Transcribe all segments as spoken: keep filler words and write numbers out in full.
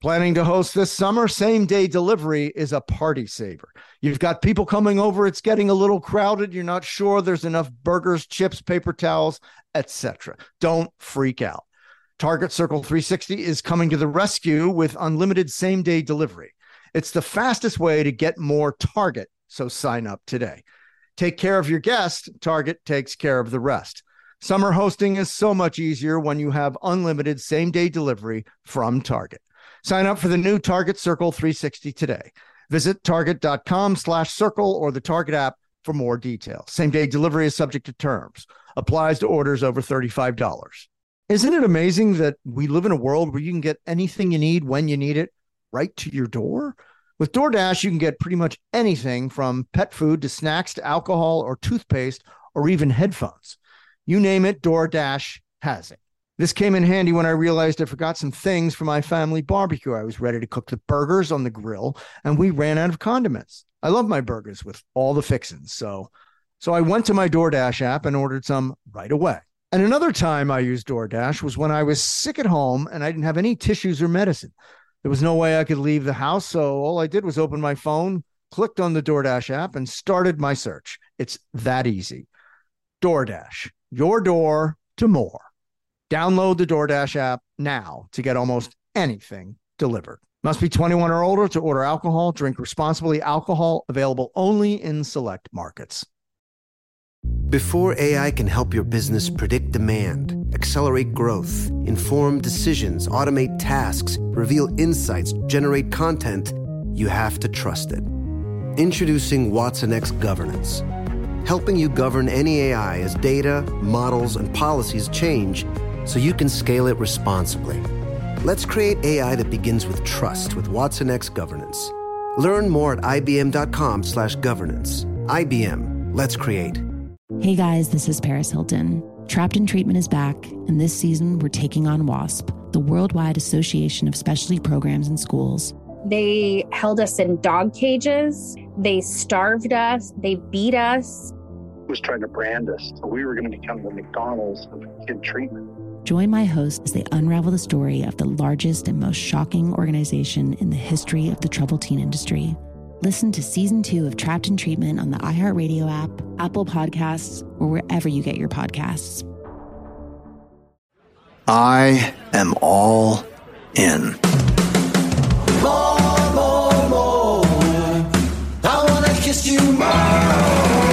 Planning to host this summer? Same day delivery is a party saver. You've got people coming over. It's getting a little crowded. You're not sure there's enough burgers, chips, paper towels, et cetera. Don't freak out. Target Circle three sixty is coming to the rescue with unlimited same day delivery. It's the fastest way to get more Target. So sign up today. Take care of your guest. Target takes care of the rest. Summer hosting is so much easier when you have unlimited same day delivery from Target. Sign up for the new Target Circle three sixty today. Visit target.com slash circle or the Target app for more details. Same-day delivery is subject to terms. Applies to orders over thirty-five dollars. Isn't it amazing that we live in a world where you can get anything you need when you need it right to your door? With DoorDash, you can get pretty much anything from pet food to snacks to alcohol or toothpaste or even headphones. You name it, DoorDash has it. This came in handy when I realized I forgot some things for my family barbecue. I was ready to cook the burgers on the grill, and we ran out of condiments. I love my burgers with all the fixings, so so I went to my DoorDash app and ordered some right away. And another time I used DoorDash was when I was sick at home and I didn't have any tissues or medicine. There was no way I could leave the house, so all I did was open my phone, clicked on the DoorDash app, and started my search. It's that easy. DoorDash, your door to more. Download the DoorDash app now to get almost anything delivered. Must be twenty-one or older to order alcohol. Drink responsibly. Alcohol available only in select markets. Before A I can help your business predict demand, accelerate growth, inform decisions, automate tasks, reveal insights, generate content, you have to trust it. Introducing watsonx Governance, helping you govern any A I as data, models, and policies change so you can scale it responsibly. Let's create A I that begins with trust with watsonx Governance. Learn more at ibm.com slash governance. I B M, let's create. Hey guys, this is Paris Hilton. Trapped in Treatment is back, and this season we're taking on WASP, the Worldwide Association of Specialty Programs and Schools. They held us in dog cages. They starved us. They beat us. Was trying to brand us. So we were going to become the McDonald's of kid treatment. Join my host as they unravel the story of the largest and most shocking organization in the history of the troubled teen industry. Listen to season two of Trapped in Treatment on the iHeartRadio app, Apple Podcasts, or wherever you get your podcasts. I am all in. More, more, more. I want to kiss you more.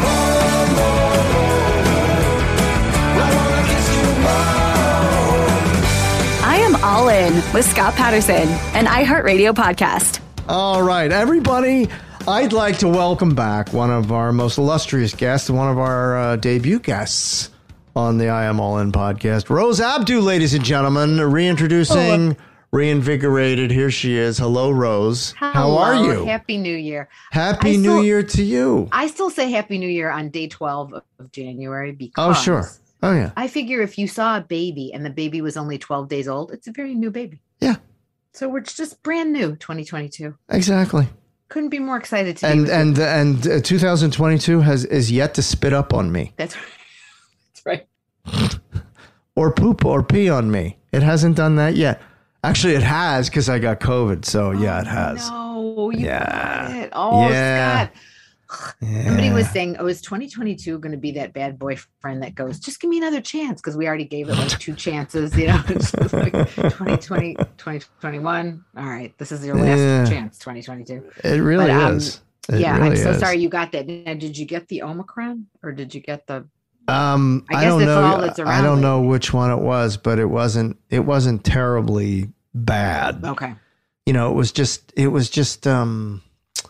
All In with Scott Patterson, an iHeartRadio podcast. All right, everybody, I'd like to welcome back one of our most illustrious guests, one of our uh, debut guests on the I Am All In podcast, Rose Abdoo, ladies and gentlemen, reintroducing, oh. reinvigorated. Here she is. Hello, Rose. Hello. How are you? Happy New Year. Happy I New still, Year to you. I still say Happy New Year on day twelve of January because... Oh, sure. Oh, yeah. I figure if you saw a baby and the baby was only twelve days old, it's a very new baby. Yeah. So we're just brand new, twenty twenty-two. Exactly. Couldn't be more excited to and be and you. and uh, two thousand twenty-two has is yet to spit up on me. That's right. That's right. Or poop or pee on me. It hasn't done that yet. Actually, it has because I got COVID. So yeah, oh, it has. No, you yeah. got it. Oh, yeah. Scott. Yeah. Somebody was saying, oh, is twenty twenty-two going to be that bad boyfriend that goes, just give me another chance? Because we already gave it like two chances, you know, it's just like twenty twenty, twenty twenty-one. All right, this is your last yeah. chance, twenty twenty-two. It really but, um, is. It yeah, really I'm so is. sorry you got that. Now, did you get the Omicron or did you get the... Um, I, guess I don't know. All that's I don't know which one it was, but it wasn't, it wasn't terribly bad. Okay. You know, it was just, it was just, um,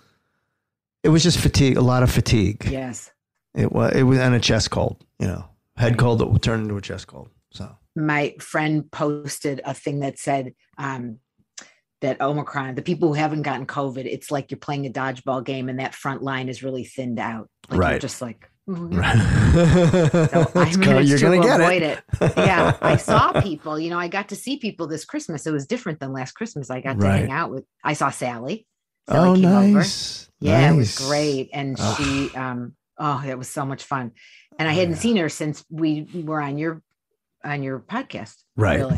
It was just fatigue, a lot of fatigue. Yes. It was, it was, and a chest cold, you know, head cold that would turn into a chest cold. So my friend posted a thing that said um, that Omicron, the people who haven't gotten COVID, it's like you're playing a dodgeball game and that front line is really thinned out. Like right. You're just like, mm-hmm. right. So I managed you're to gonna get avoid it. it. Yeah. I saw people, you know, I got to see people this Christmas. It was different than last Christmas. I got to right. hang out with, I saw Sally. Sally oh, came nice. Over. Yeah, nice. It was great. And oh. she, um, oh, it was so much fun. And I hadn't yeah. seen her since we were on your, on your podcast. Right. Really.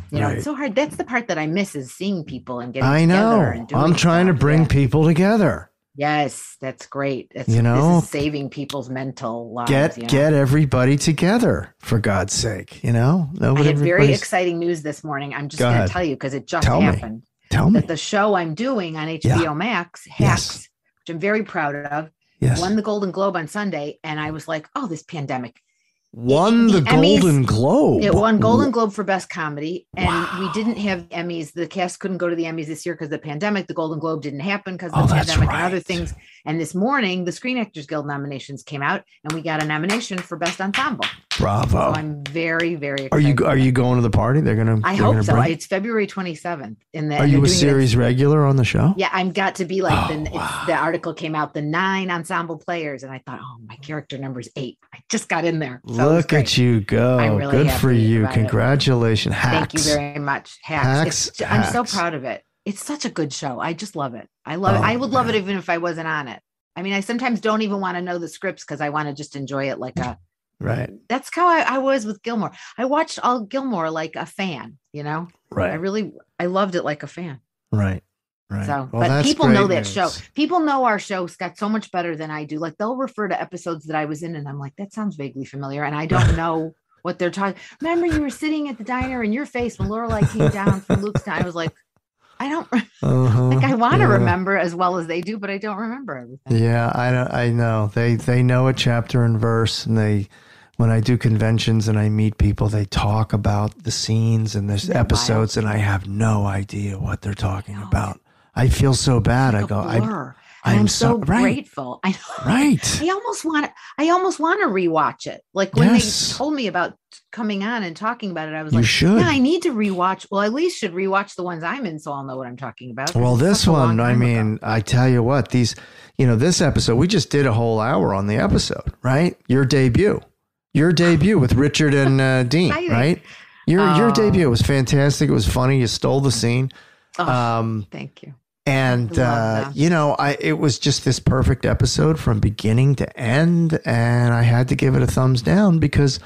You know, Right. it's so hard. That's the part that I miss is seeing people and getting I together. know. And doing I'm trying stuff. to bring Yeah. people together. Yes, that's great. It's, You know? this is saving people's mental lives. Get you know? get everybody together, for God's sake. You know? I Nobody, had very everybody's- exciting news this morning. I'm just Go going ahead. to tell you because it just Tell me. happened. Tell me. That the show I'm doing on H B O Yeah. Max, Hacks, Yes. which I'm very proud of, Yes. won the Golden Globe on Sunday. And I was like, oh, this pandemic. Won the the, Emmys- Golden Globe. It won Golden Globe for Best Comedy. And we didn't have Emmys. The cast couldn't go to the Emmys this year because of the pandemic. The Golden Globe didn't happen because of Oh, the that's pandemic and other right. things. And this morning, the Screen Actors Guild nominations came out and we got a nomination for Best Ensemble. Bravo. So I'm very, very excited. Are you are you going to the party? They're gonna. I they're hope gonna so. bring- It's February twenty-seventh. In the, Are and you they're a doing it- series regular on the show? Yeah, I'm got to be like Oh, the, it's, wow. the article came out, the nine ensemble players, and I thought, oh, my character number is eight. I just got in there. So it was Look great. at you go. I'm really Good happy for you. about it. Congratulations. Thank you Hacks. very much. Hacks. Hacks, It's- I'm so Hacks. proud of it. It's such a good show. I just love it. I love Oh, it. I would love it man. even if I wasn't on it. I mean, I sometimes don't even want to know the scripts because I want to just enjoy it like a. Right. That's how I, I was with Gilmore. I watched all Gilmore like a fan. You know, I Right. really I loved it like a fan. Right. Right. So, Well, but that's people know great that show. news. People know our show, Scott, so much better than I do. Like they'll refer to episodes that I was in, and I'm like, that sounds vaguely familiar, and I don't know what they're talking. Remember, you were sitting at the diner in your face when Lorelai came down from Luke's town. I was like, I don't Uh-huh. like. I want to Yeah. remember as well as they do, but I don't remember everything. Yeah, I don't, I know. They they know a chapter and verse, and they when I do conventions and I meet people, they talk about the scenes and there's Isn't that episodes, and I have no idea what they're talking about. I feel so bad. I Like a go, I, blur. And I'm I'm so right. grateful. I know. Right. I almost want to. I almost want to rewatch it. Like when Yes. they told me about coming on and talking about it, I was You like, should. "Yeah, I need to rewatch. Well, at least should rewatch the ones I'm in, so I'll know what I'm talking about." 'cause Well, it's this such a long one, I time ago. mean, I tell you what, these, you know, this episode, we just did a whole hour on the episode, right? Your debut, your debut with Richard and uh, Dean, Exciting. right? Your your Oh. debut was fantastic. It was funny. You stole the scene. Oh, Um, thank you. And, I love uh, that. you know, I it was just this perfect episode from beginning to end. And I had to give it a thumbs down because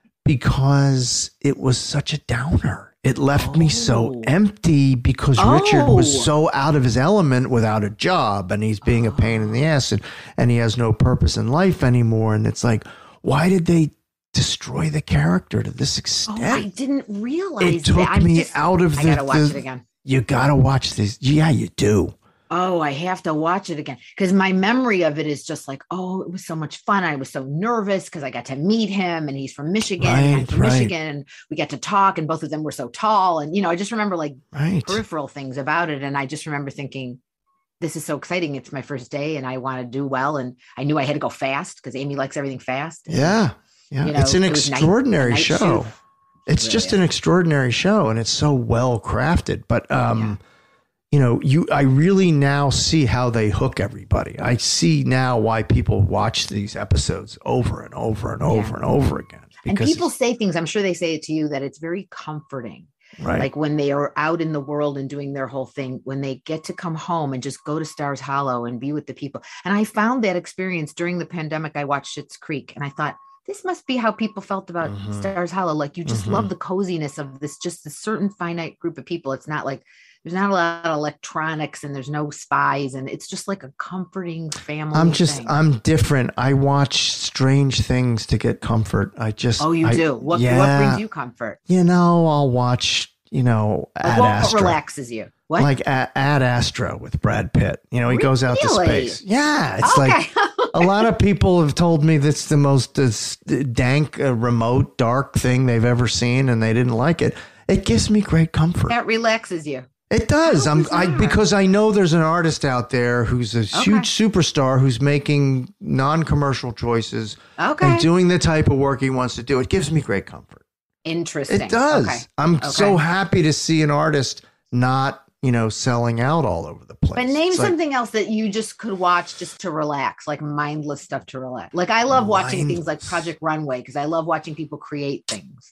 because it was such a downer. It left me so Oh. empty because Richard was Oh. so out of his element without a job, and he's being a pain in the ass, and, and he has no purpose in life anymore. And it's like, why did they destroy the character to this Oh, extent? I didn't realize it took that. I'm me just, out of I the, gotta watch the- it again. You gotta watch this. Yeah, you do. Oh, I have to watch it again because my memory of it is just like, oh, it was so much fun. I was so nervous because I got to meet him, and he's from Michigan. and I'm Right, from right. Michigan, and we got to talk, and both of them were so tall. And you know, I just remember like Right. peripheral things about it, and I just remember thinking, this is so exciting. It's my first day, and I want to do well. And I knew I had to go fast because Amy likes everything fast. Yeah. Yeah. You know, it's an it was night- extraordinary night show. shoot. It's Really just is. an extraordinary show, and it's so well crafted. But um, you know, you I really now see how they hook everybody. I see now why people watch these episodes over and over and over Yeah. and over again. And Because people say things, I'm sure they say it to you, that it's very comforting. right. Like when they are out in the world and doing their whole thing, when they get to come home and just go to Stars Hollow and be with the people. And I found that experience during the pandemic. I watched Schitt's Creek, and I thought, this must be how people felt about Mhm. Stars Hollow. Like you just Mhm. love the coziness of this, just a certain finite group of people. It's not like there's not a lot of electronics and there's no spies, and it's just like a comforting family. I'm just thing. I'm different. I watch strange things to get comfort. I just Oh, you I- do. What what yeah. brings you comfort? You know, I'll watch, you know, Like, Ad what Astra. relaxes you? What? Like Ad, Ad Astra with Brad Pitt. You know, he goes out to Really? space. Yeah, it's okay. like a lot of people have told me that's the most uh, dank, uh, remote, dark thing they've ever seen, and they didn't like it. It gives me great comfort. that relaxes you. It does. How I'm I bizarre. because I know there's an artist out there who's a huge superstar who's making non-commercial choices Okay. and doing the type of work he wants to do. It gives me great comfort. Interesting. It does. Okay. I'm so Okay. happy to see an artist not, you know, selling out all over the place. But name It's like- something else that you just could watch just to relax, like mindless stuff to relax. Like I love watching things like Mindless. Project Runway because I love watching people create things.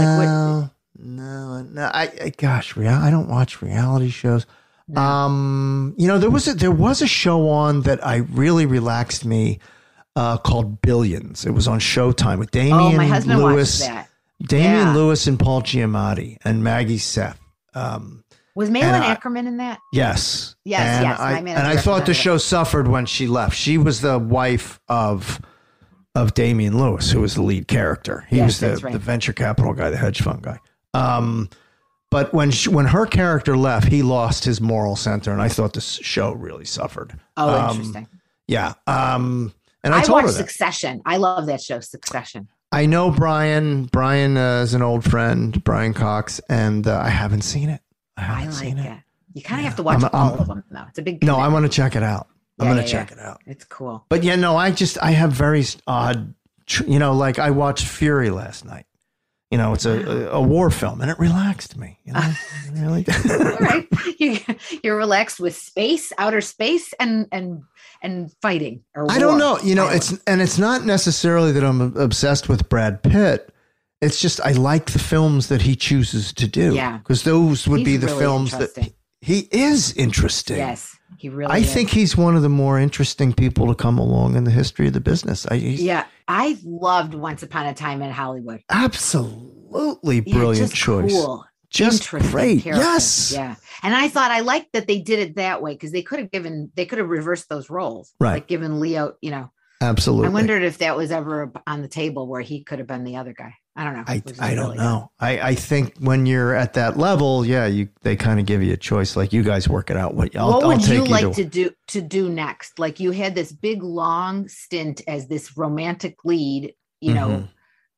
No, no, no. I, I gosh, real, I don't watch reality shows. No. Um, you know, there was a there was a show on that I really relaxed me, uh, called Billions. It was on Showtime with Damian Oh, my husband Lewis. watched that. Damian Yeah. Lewis and Paul Giamatti and Maggie Seth. Um, Was Malin and I- Ackerman in that? yes. Yes, and yes, I, my and manager I thought the recommended show it. suffered when she left. She was the wife of of Damian Lewis, who was the lead character. He Yes, was the, that's right. the venture capital guy, the hedge fund guy. Um, but when she, when her character left, he lost his moral center, and I thought this show really suffered. Oh, Um, interesting. Yeah. Um, and I, I, told her watched that. Succession. I love that show, Succession. I know Brian. Brian uh, is an old friend, Brian Cox, and uh, I haven't seen it. I I haven't like seen it. it. You kind of Yeah. have to watch I'm- all I'm- of them, though. It's a big. No, I commitment. want to check it out. I'm Yeah, going to yeah, check yeah. it out. It's cool. But yeah, no, I just, I have very odd, tr- you know, like I watched Fury last night. You know, it's a, a, a war film and it relaxed me. You know, it really did. All right, you, you're relaxed with space, outer space, and and and fighting. Or I don't war. know. You know, I it's, and it's not necessarily that I'm obsessed with Brad Pitt. It's just, I like the films that he chooses to do. Yeah. Because those would He's be the really films that interesting. he is interesting. Yes, he really. I is. think he's one of the more interesting people to come along in the history of the business. I, he's Yeah, I loved Once Upon a Time in Hollywood. absolutely Yeah, brilliant just choice. Cool. Just Interesting great. characters. Yes. Yeah. And I thought I liked that they did it that way because they could have given, they could have reversed those roles. Right. Like given Leo, you know, Absolutely. I wondered if that was ever on the table where he could have been the other guy. I don't know. I, Which is I don't really know. I, I think when you're at that level, yeah, you they kind of give you a choice. Like you guys work it out. What, I'll, what I'll would take you like either- to do to do next? Like you had this big long stint as this romantic lead, you know. Mhm.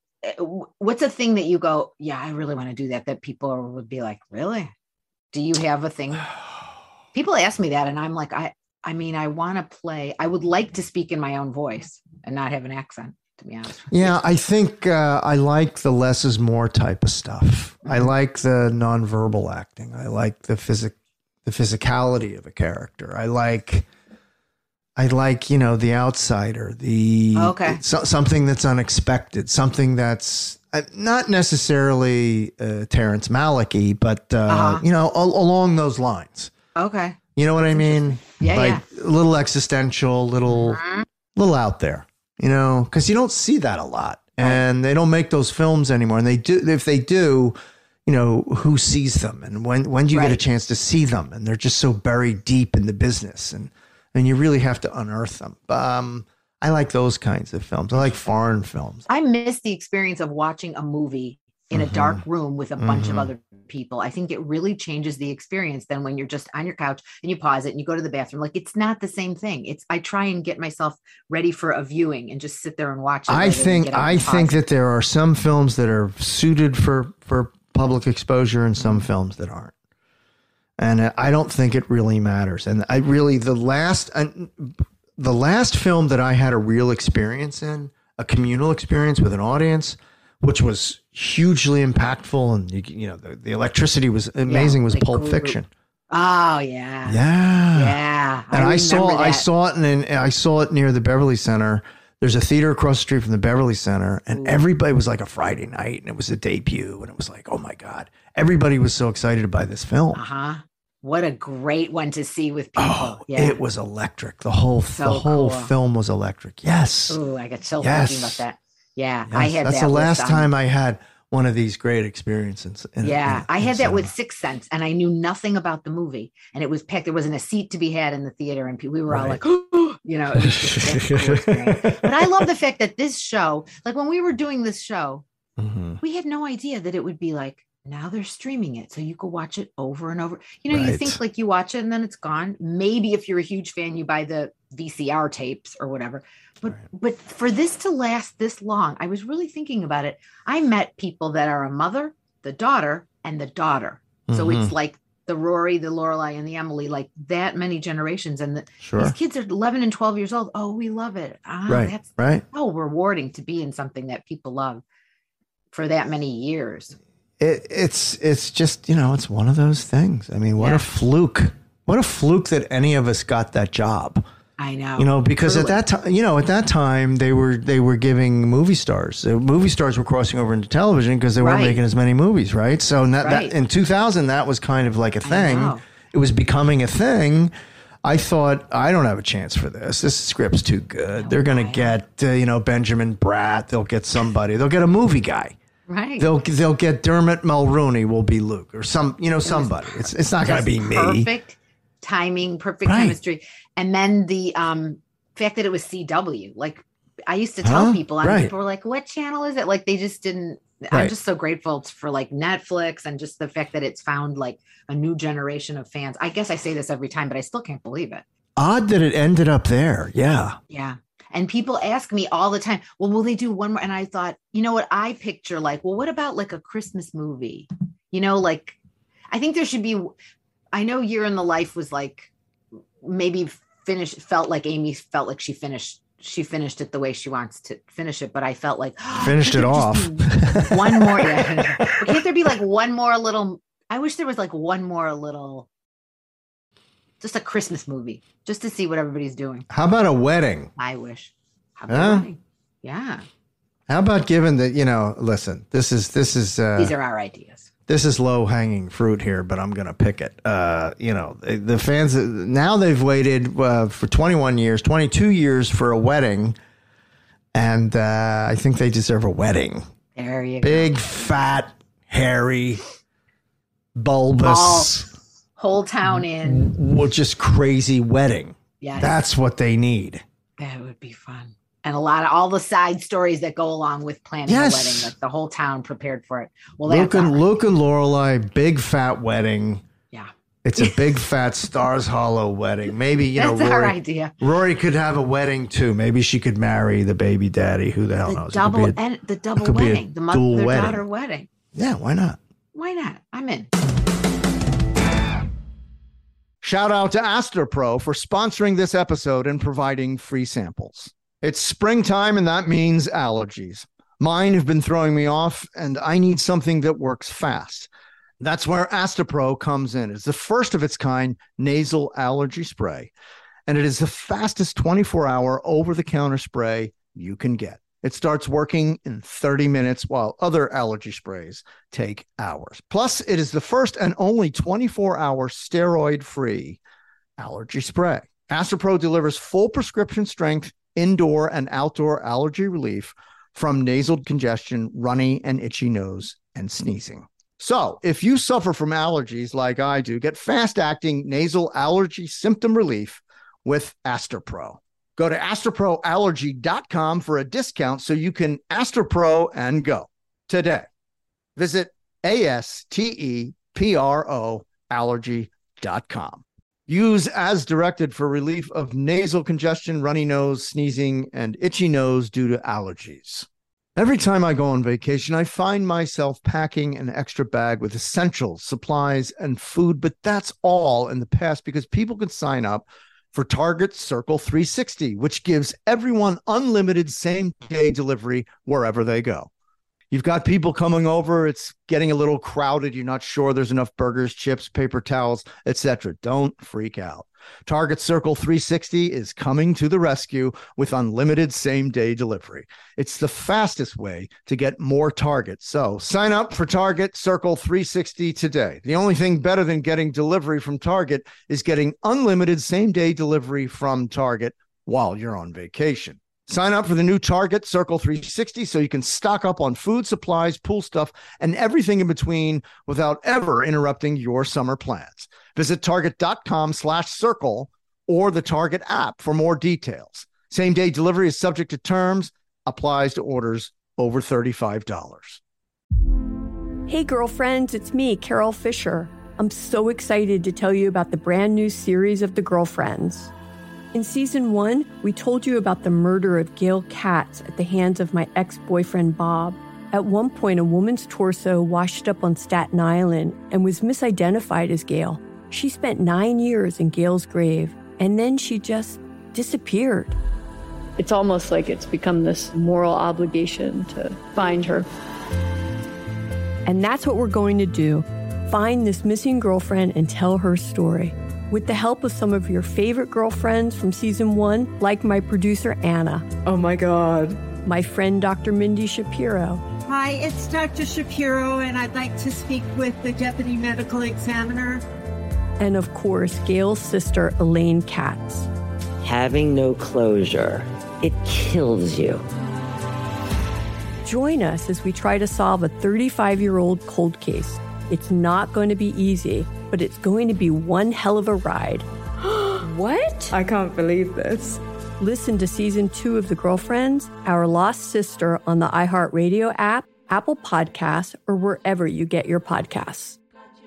uh, What's a thing that you go, yeah, I really want to do that, that people would be like, really? Do you have a thing? People ask me that and I'm like, I I mean, I want to play, I would like to speak in my own voice and not have an accent, to be honest. Yeah, I think uh, I like the less is more type of stuff. I Mm-hmm. like the nonverbal acting. I like the physic, the physicality of a character. I like, I like you know the outsider, the Okay. so, something that's unexpected, something that's uh, not necessarily uh, Terrence Malick-y, but uh, Uh-huh. you know al- along those lines. Okay. You know what I mean? Yeah, like a little existential, little, little out there. You know, because you don't see that a lot, and they don't make those films anymore. And they do, if they do, you know, who sees them, and when when do you get a Right. chance to see them? And they're just so buried deep in the business, and and you really have to unearth them. Um, I like those kinds of films. I like foreign films. I miss the experience of watching a movie in a dark room with a bunch of Mhm. other people. I think it really changes the experience than when you're just on your couch and you pause it and you go to the bathroom. Like it's not the same thing. It's I try and get myself ready for a viewing and just sit there and watch it. I rather than think get up I and think pause. that there are some films that are suited for for public exposure and some films that aren't. And I don't think it really matters. And I really the last and the last film that I had a real experience in, a communal experience with an audience, which was hugely impactful, and you, you know the, the electricity was amazing. was like Pulp group. Fiction. Oh yeah. Yeah, Yeah. and I, saw remember I that. saw it, and I saw it near the Beverly Center. There's a theater across the street from the Beverly Center, and everybody was like a Friday night, and it was a debut, and it was like, oh my god, everybody was so excited by this film. Uh-huh. What a great one to see with people. Oh, yeah. it was electric. The whole So the whole cool. film was electric. Yes. Ooh, I got chills Yes. thinking about that. Yeah. Yes. I had That's that the with, last um, time I had one of these great experiences. in- Yeah, in- I in had that with cinema. Sixth Sense, and I knew nothing about the movie, and it was packed. There wasn't a seat to be had in the theater, and pe- we were all Right. like, you know, it was just a cool experience. But I love the fact that this show, like when we were doing this show, Mhm. we had no idea that it would be like, now they're streaming it, so you could watch it over and over. You know, you Right. think like you watch it and then it's gone. Maybe if you're a huge fan, you buy the V C R tapes or whatever. But Right. but for this to last this long, I was really thinking about it. I met people that are a mother, the daughter, and the daughter. So Mhm. it's like the Rory, the Lorelai, and the Emily, like that many generations. And the, Sure. these kids are eleven and twelve years old. Oh, we love it. Ah, Right. that's Right. so rewarding to be in something that people love for that many years. It, it's it's just you know it's one of those things. I mean, what Yeah. a fluke! What a fluke that any of us got that job. I know. You know, because Truly. at that time, you know, at that time they were they were giving movie stars. Uh, movie stars were crossing over into television because they weren't Right. making as many movies, right? So that, Right. that in two thousand, that was kind of like a I thing. know. It was becoming a thing. I thought I don't have a chance for this. This script's too good. They're going to get uh, you know Benjamin Bratt. They'll get somebody. They'll get a movie guy. Right. They'll they'll get Dermot Mulroney will be Luke or some, you know, somebody. It it's it's not going to be me. Perfect timing, perfect right. chemistry. And then the um, fact that it was C W. Like I used to tell huh? people, and right. people were like, what channel is it? Like they just didn't. Right. I'm just so grateful for like Netflix and just the fact that it's found like a new generation of fans. I guess I say this every time, but I still can't believe it. Odd that it ended up there. Yeah. Yeah. And people ask me all the time, well, will they do one more? And I thought, you know what? I picture like, well, what about like a Christmas movie? You know, like, I think there should be, I know Year in the Life was like, maybe finished, felt like Amy felt like she finished, she finished it the way she wants to finish it. But I felt like. Oh, finished it off. One more. Yeah. Can't there be like one more little, I wish there was like one more little. Just a Christmas movie, just to see what everybody's doing. How about a wedding? I wish. How about huh? a wedding? Yeah. How about given that, you know, listen, this is, this is. Uh, These are our ideas. This is low hanging fruit here, but I'm going to pick it. Uh, you know, the fans, now they've waited uh, for twenty-one years, twenty-two years for a wedding. And uh, I think they deserve a wedding. There you Big, go. Big, fat, hairy, bulbous. All- Whole town in. Well, just crazy wedding. Yeah. That's what they need. That would be fun. And a lot of all the side stories that go along with planning yes. a wedding, like the whole town prepared for it. Well, Luke and, right. Luke and Lorelai, big fat wedding. Yeah. It's a big fat Stars Hollow wedding. Maybe, you That's know, Rory, our idea. Rory could have a wedding too. Maybe she could marry the baby daddy. Who the hell the knows? Double, a, and the double wedding, the mother wedding. daughter wedding. Yeah, why not? Why not? I'm in. Shout out to Astepro for sponsoring this episode and providing free samples. It's springtime, and that means allergies. Mine have been throwing me off, and I need something that works fast. That's where Astepro comes in. It's the first of its kind nasal allergy spray, and it is the fastest twenty-four hour over-the-counter spray you can get. It starts working in thirty minutes, while other allergy sprays take hours. Plus, it is the first and only twenty-four hour steroid-free allergy spray. Astepro delivers full prescription strength indoor and outdoor allergy relief from nasal congestion, runny and itchy nose, and sneezing. So if you suffer from allergies like I do, get fast-acting nasal allergy symptom relief with Astepro. Go to astepro allergy dot com for a discount so you can Astepro and go today. Visit A S T E P R O allergy dot com. Use as directed for relief of nasal congestion, runny nose, sneezing, and itchy nose due to allergies. Every time I go on vacation, I find myself packing an extra bag with essentials, supplies, and food, but that's all in the past because people can sign up for Target Circle three sixty, which gives everyone unlimited same-day delivery wherever they go. You've got people coming over. It's getting a little crowded. You're not sure there's enough burgers, chips, paper towels, et cetera. Don't freak out. Target Circle three sixty is coming to the rescue with unlimited same-day delivery. It's the fastest way to get more Target. So sign up for Target Circle three sixty today. The only thing better than getting delivery from Target is getting unlimited same-day delivery from Target while you're on vacation. Sign up for the new Target Circle three sixty so you can stock up on food, supplies, pool stuff, and everything in between without ever interrupting your summer plans. Visit target.com slash circle or the Target app for more details. Same-day delivery is subject to terms, applies to orders over thirty-five dollars. Hey, girlfriends, it's me, Carol Fisher. I'm so excited to tell you about the brand new series of The Girlfriends. In season one, we told you about the murder of Gail Katz at the hands of my ex-boyfriend, Bob. At one point, a woman's torso washed up on Staten Island and was misidentified as Gail. She spent nine years in Gail's grave, and then she just disappeared. It's almost like it's become this moral obligation to find her. And that's what we're going to do. Find this missing girlfriend and tell her story. With the help of some of your favorite girlfriends from season one, like my producer, Anna. Oh my God. My friend, Doctor Mindy Shapiro. Hi, it's Doctor Shapiro, and I'd like to speak with the Deputy Medical Examiner. And of course, Gail's sister, Elaine Katz. Having no closure, it kills you. Join us as we try to solve a thirty-five-year-old cold case. It's not going to be easy, but it's going to be one hell of a ride. What? I can't believe this. Listen to season two of The Girlfriends, Our Lost Sister on the iHeartRadio app, Apple Podcasts, or wherever you get your podcasts.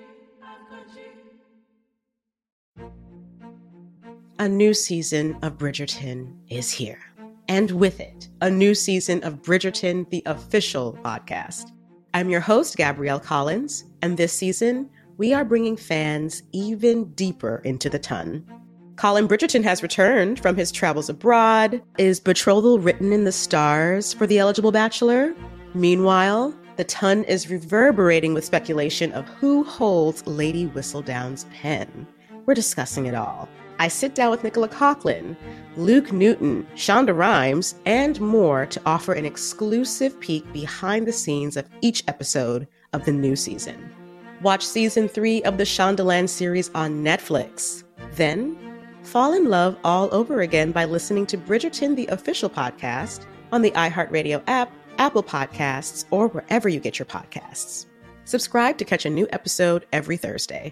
A new season of Bridgerton is here. And with it, a new season of Bridgerton, the official podcast. I'm your host, Gabrielle Collins, and this season, we are bringing fans even deeper into the ton. Colin Bridgerton has returned from his travels abroad. Is betrothal written in the stars for the eligible bachelor? Meanwhile, the ton is reverberating with speculation of who holds Lady Whistledown's pen. We're discussing it all. I sit down with Nicola Coughlan, Luke Newton, Shonda Rhimes, and more to offer an exclusive peek behind the scenes of each episode of the new season. Watch season three of the Shondaland series on Netflix. Then, fall in love all over again by listening to Bridgerton, the official podcast, on the iHeartRadio app, Apple Podcasts, or wherever you get your podcasts. Subscribe to catch a new episode every Thursday.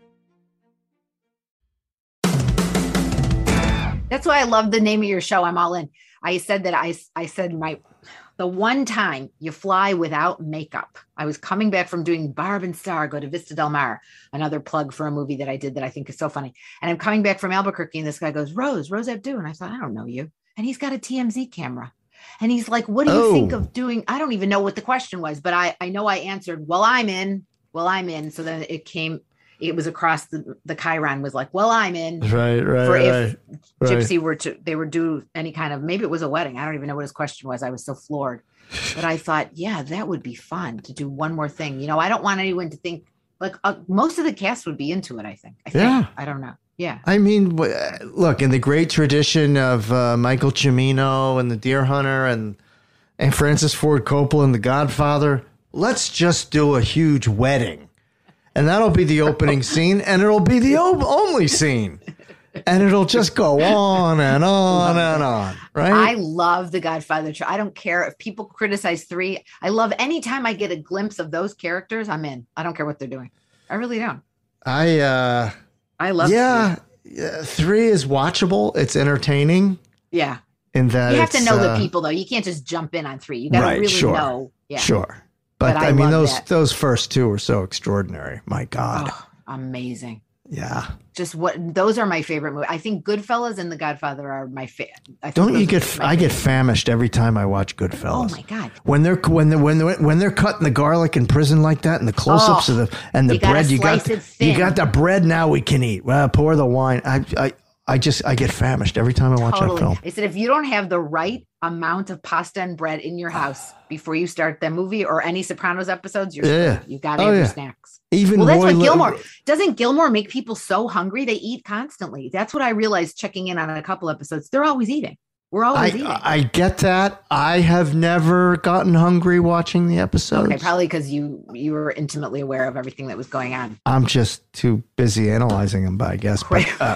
That's why I love the name of your show. I'm all in. I said that I, I said my, the one time you fly without makeup. I was coming back from doing Barb and Star, go to Vista Del Mar, another plug for a movie that I did that I think is so funny. And I'm coming back from Albuquerque and this guy goes, Rose, Rose Abdoo. And I thought, I don't know you. And he's got a T M Z camera. And he's like, what do you oh. think of doing? I don't even know what the question was, but I, I know I answered, well, I'm in, well, I'm in. So then it came, it was across the, the Chiron was like, well, I'm in. Right, right, for if right, right. Gypsy were to, they were do any kind of, maybe it was a wedding. I don't even know what his question was. I was so floored. But I thought, yeah, that would be fun to do one more thing. You know, I don't want anyone to think like uh, most of the cast would be into it. I think. I think. Yeah. I don't know. Yeah. I mean, look, in the great tradition of uh, Michael Cimino and The Deer Hunter and and Francis Ford Coppola and The Godfather, let's just do a huge wedding. And that'll be the opening scene, and it'll be the o- only scene. And it'll just go on and on and on, right? I love The Godfather. I don't care if people criticize three. I love anytime I get a glimpse of those characters, I'm in. I don't care what they're doing. I really don't. I, uh, I love yeah, yeah, three is watchable. It's entertaining. Yeah. In that you have to know uh, the people, though. You can't just jump in on three. You got to right, really sure, know. Yeah. Sure. But, but I, I mean, those that. those first two were so extraordinary. My God. Oh, amazing. Yeah. Just what those are my favorite movies. I think Goodfellas and The Godfather are my favorite. Don't you get? I get famished every time I watch Goodfellas. Oh my God! When they're when they're when they're when they're cutting the garlic in prison like that, and the close-ups oh, of the and the you bread, you got it you got the bread. Now we can eat. Well, pour the wine. I I I just I get famished every time I watch totally. that film. I said if you don't have the right amount of pasta and bread in your house before you start the movie or any Sopranos episodes, you're yeah. you got to oh, have yeah. your snacks. Even well, that's Roy what Gilmore Li- doesn't. Gilmore make people so hungry they eat constantly. That's what I realized checking in on a couple episodes. They're always eating. We're always I, eating. I get that. I have never gotten hungry watching the episodes. Okay, probably because you you were intimately aware of everything that was going on. I'm just too busy analyzing them, but I guess. But, uh,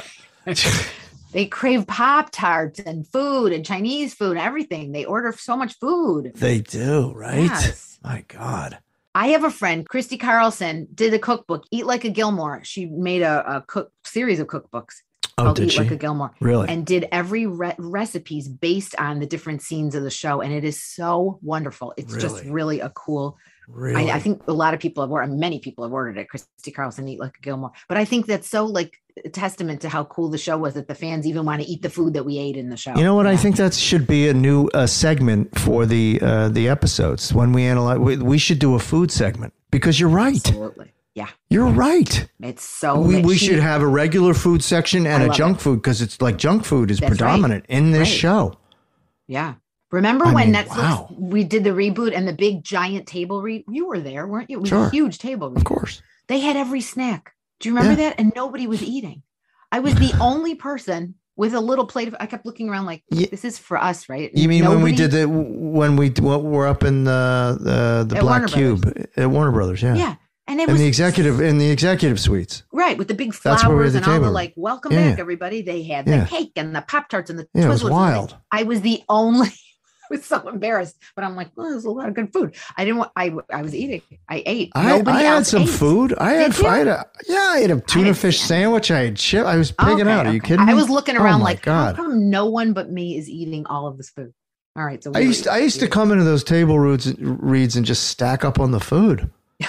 they crave Pop-Tarts and food and Chinese food and everything. They order so much food. They do, right? Yes. My God. I have a friend, Christy Carlson, did a cookbook, Eat Like a Gilmore. She made a, a cook series of cookbooks oh, called did Eat she? Like a Gilmore. Really? And did every re- recipes based on the different scenes of the show. And it is so wonderful. It's Really? just really a cool... Really? I, I think a lot of people have ordered, many people have ordered it. Christy Carlson, Eat Like a Gilmore. But I think that's so like a testament to how cool the show was that the fans even want to eat the food that we ate in the show. You know what? Yeah. I think that should be a new uh, segment for the uh, the episodes. When we analyze, we, we should do a food segment because you're right. Absolutely. Yeah. You're right. It's so We, we she, should have a regular food section and a junk it. food because it's like junk food is that's predominant right. in this right. show. Yeah. Remember I when mean, Netflix, wow. we did the reboot and the big giant table read? You were there, weren't you? It was sure. a huge table read. Of course. They had every snack. Do you remember yeah. that? And nobody was eating. I was the only person with a little plate of, I kept looking around like, yeah. this is for us, right? You mean nobody, when we did the, when we were up in the, the, the Black Warner Cube Brothers. at Warner Brothers. Yeah. Yeah. And it in was the executive in the executive suites, right? With the big flowers and all the like, welcome yeah. back, everybody. They had the yeah. cake and the Pop-Tarts and the yeah, Twizzlers. it was wild. I was the only was so embarrassed, but I'm like, well, there's a lot of good food. I didn't want, I, I was eating. I ate. I, Nobody I had else some ate. food. I had, Did you? I had a, yeah, I had a tuna had fish salmon. sandwich. I had chip. I was pigging Okay, out. Are you okay. kidding me? I was looking Oh around my like, God. how come no one but me is eating all of this food? All right. So I we used, were I used to eating. come into those table reads, reads and just stack up on the food.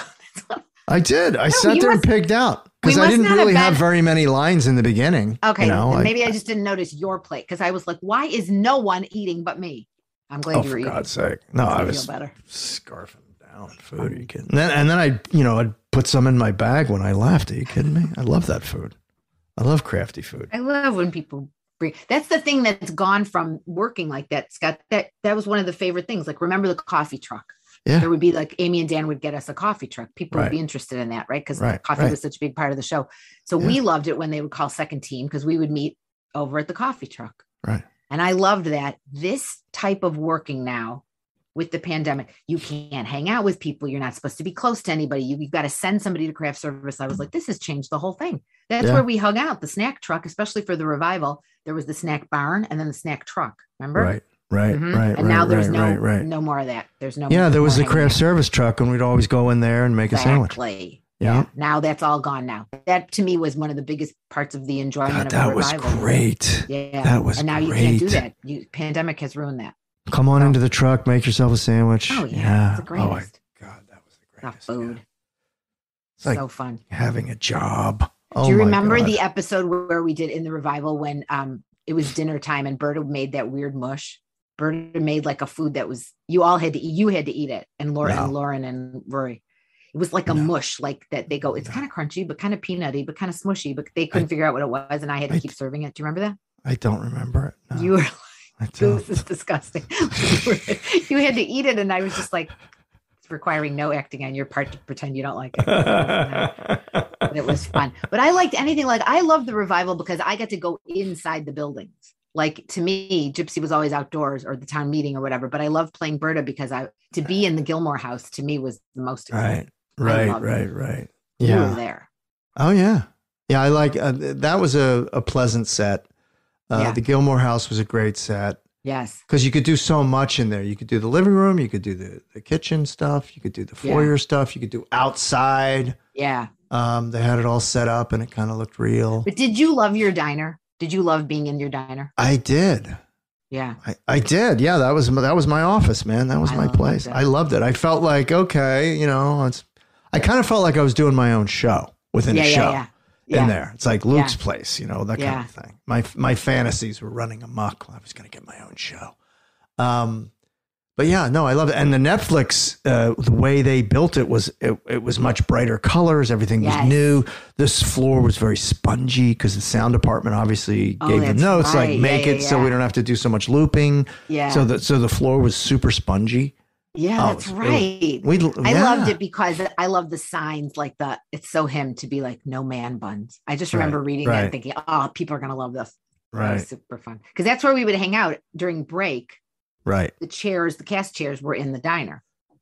I did. I No, sat you there and must- pigged out we because I must didn't not have really have been- very many lines in the beginning. Okay. You know, and I- maybe I just didn't notice your plate because I was like, why is no one eating but me? I'm glad oh, you were for eating. God's sake. No, Makes I me was feel better. scarfing down food. Are you kidding? And then, and then I, you know, I'd put some in my bag when I left. Are you kidding me? I love that food. I love crafty food. I love when people bring, that's the thing that's gone from working like that, Scott. That that was one of the favorite things. Like, remember the coffee truck? Yeah. There would be like Amy and Dan would get us a coffee truck. People Right. would be interested in that, right? Because Right, coffee right. was such a big part of the show. So Yeah. we loved it when they would call second team because we would meet over at the coffee truck. Right. And I loved that. This type of working now with the pandemic, you can't hang out with people. You're not supposed to be close to anybody. You, you've got to send somebody to craft service. I was like, this has changed the whole thing. That's Yeah. where we hung out, the snack truck, especially for the revival. There was the snack barn and then the snack truck. Remember? Right. Right. Mhm. Right. And now right, there's right, no right, right. no more of that. There's no Yeah, there was more the hanging craft out. service truck, and we'd always go in there and make a sandwich. Exactly. Yeah. Now that's all gone now. That to me was one of the biggest parts of the enjoyment God, of that the was revival. great. Yeah. That was And now you can't do great. that. You pandemic has ruined that. Come on into the truck, make yourself a sandwich. Oh yeah. yeah. It's the greatest. Oh, I, God, that was the greatest. Not food. It's like so fun. having a job. Oh, Do you my remember God. the episode where we did in the revival when um it was dinner time and Berta made that weird mush? Berta made like a food that was you all had to eat. You had to eat it, and Lauren, No. and Lauren and Rory. It was like a mush, like that. They go, it's kind of crunchy, but kind of peanutty, but kind of smushy. But they couldn't figure out what it was, and I had to I- keep serving it. Do you remember that? I don't remember it. No, You were I like, don't. this is disgusting. You had to eat it, and I was just like, it's requiring no acting on your part to pretend you don't like it. But it was fun. But I liked anything like I loved the revival because I got to go inside the buildings. Like to me, Gypsy was always outdoors or the town meeting or whatever. But I loved playing Berta because I to be in the Gilmore house to me was the most exciting. Right. I Right. loved Right. it. Right. You Yeah. were there. Oh yeah. Yeah. I like uh, that was a, a pleasant set. Uh, Yeah. The Gilmore house was a great set. Yes. Because you could do so much in there. You could do the living room, you could do the, the kitchen stuff, you could do the Yeah. foyer stuff, you could do outside. Yeah. Um, they had it all set up and it kind of looked real. But did you love your diner? Did you love being in your diner? I did. Yeah. I, I did. Yeah, that was that was my office, man. That was I my loved place. it. I loved it. I felt like, okay, you know, it's I kind of felt like I was doing my own show within Yeah, a yeah, show yeah. in Yeah. there. It's like Luke's Yeah. place, you know, that Yeah. kind of thing. My my fantasies were running amok. I was going to get my own show. Um, but yeah, no, I love it. And the Netflix, uh, the way they built it was it, it was much brighter colors. Everything Yes. was new. This floor was very spongy because the sound department obviously Oh, gave them that's notes right. like make Yeah, it yeah, so we yeah. don't have to do so much looping. Yeah. So that so the floor was super spongy. Yeah, Oh, that's it was- right. we I yeah. loved it because I love the signs like the it's so him to be like no man buns. I just remember Right, reading that right. and thinking, oh, people are gonna love this. That was Right. super fun. Because that's where we would hang out during break. Right. The chairs, the cast chairs were in the diner.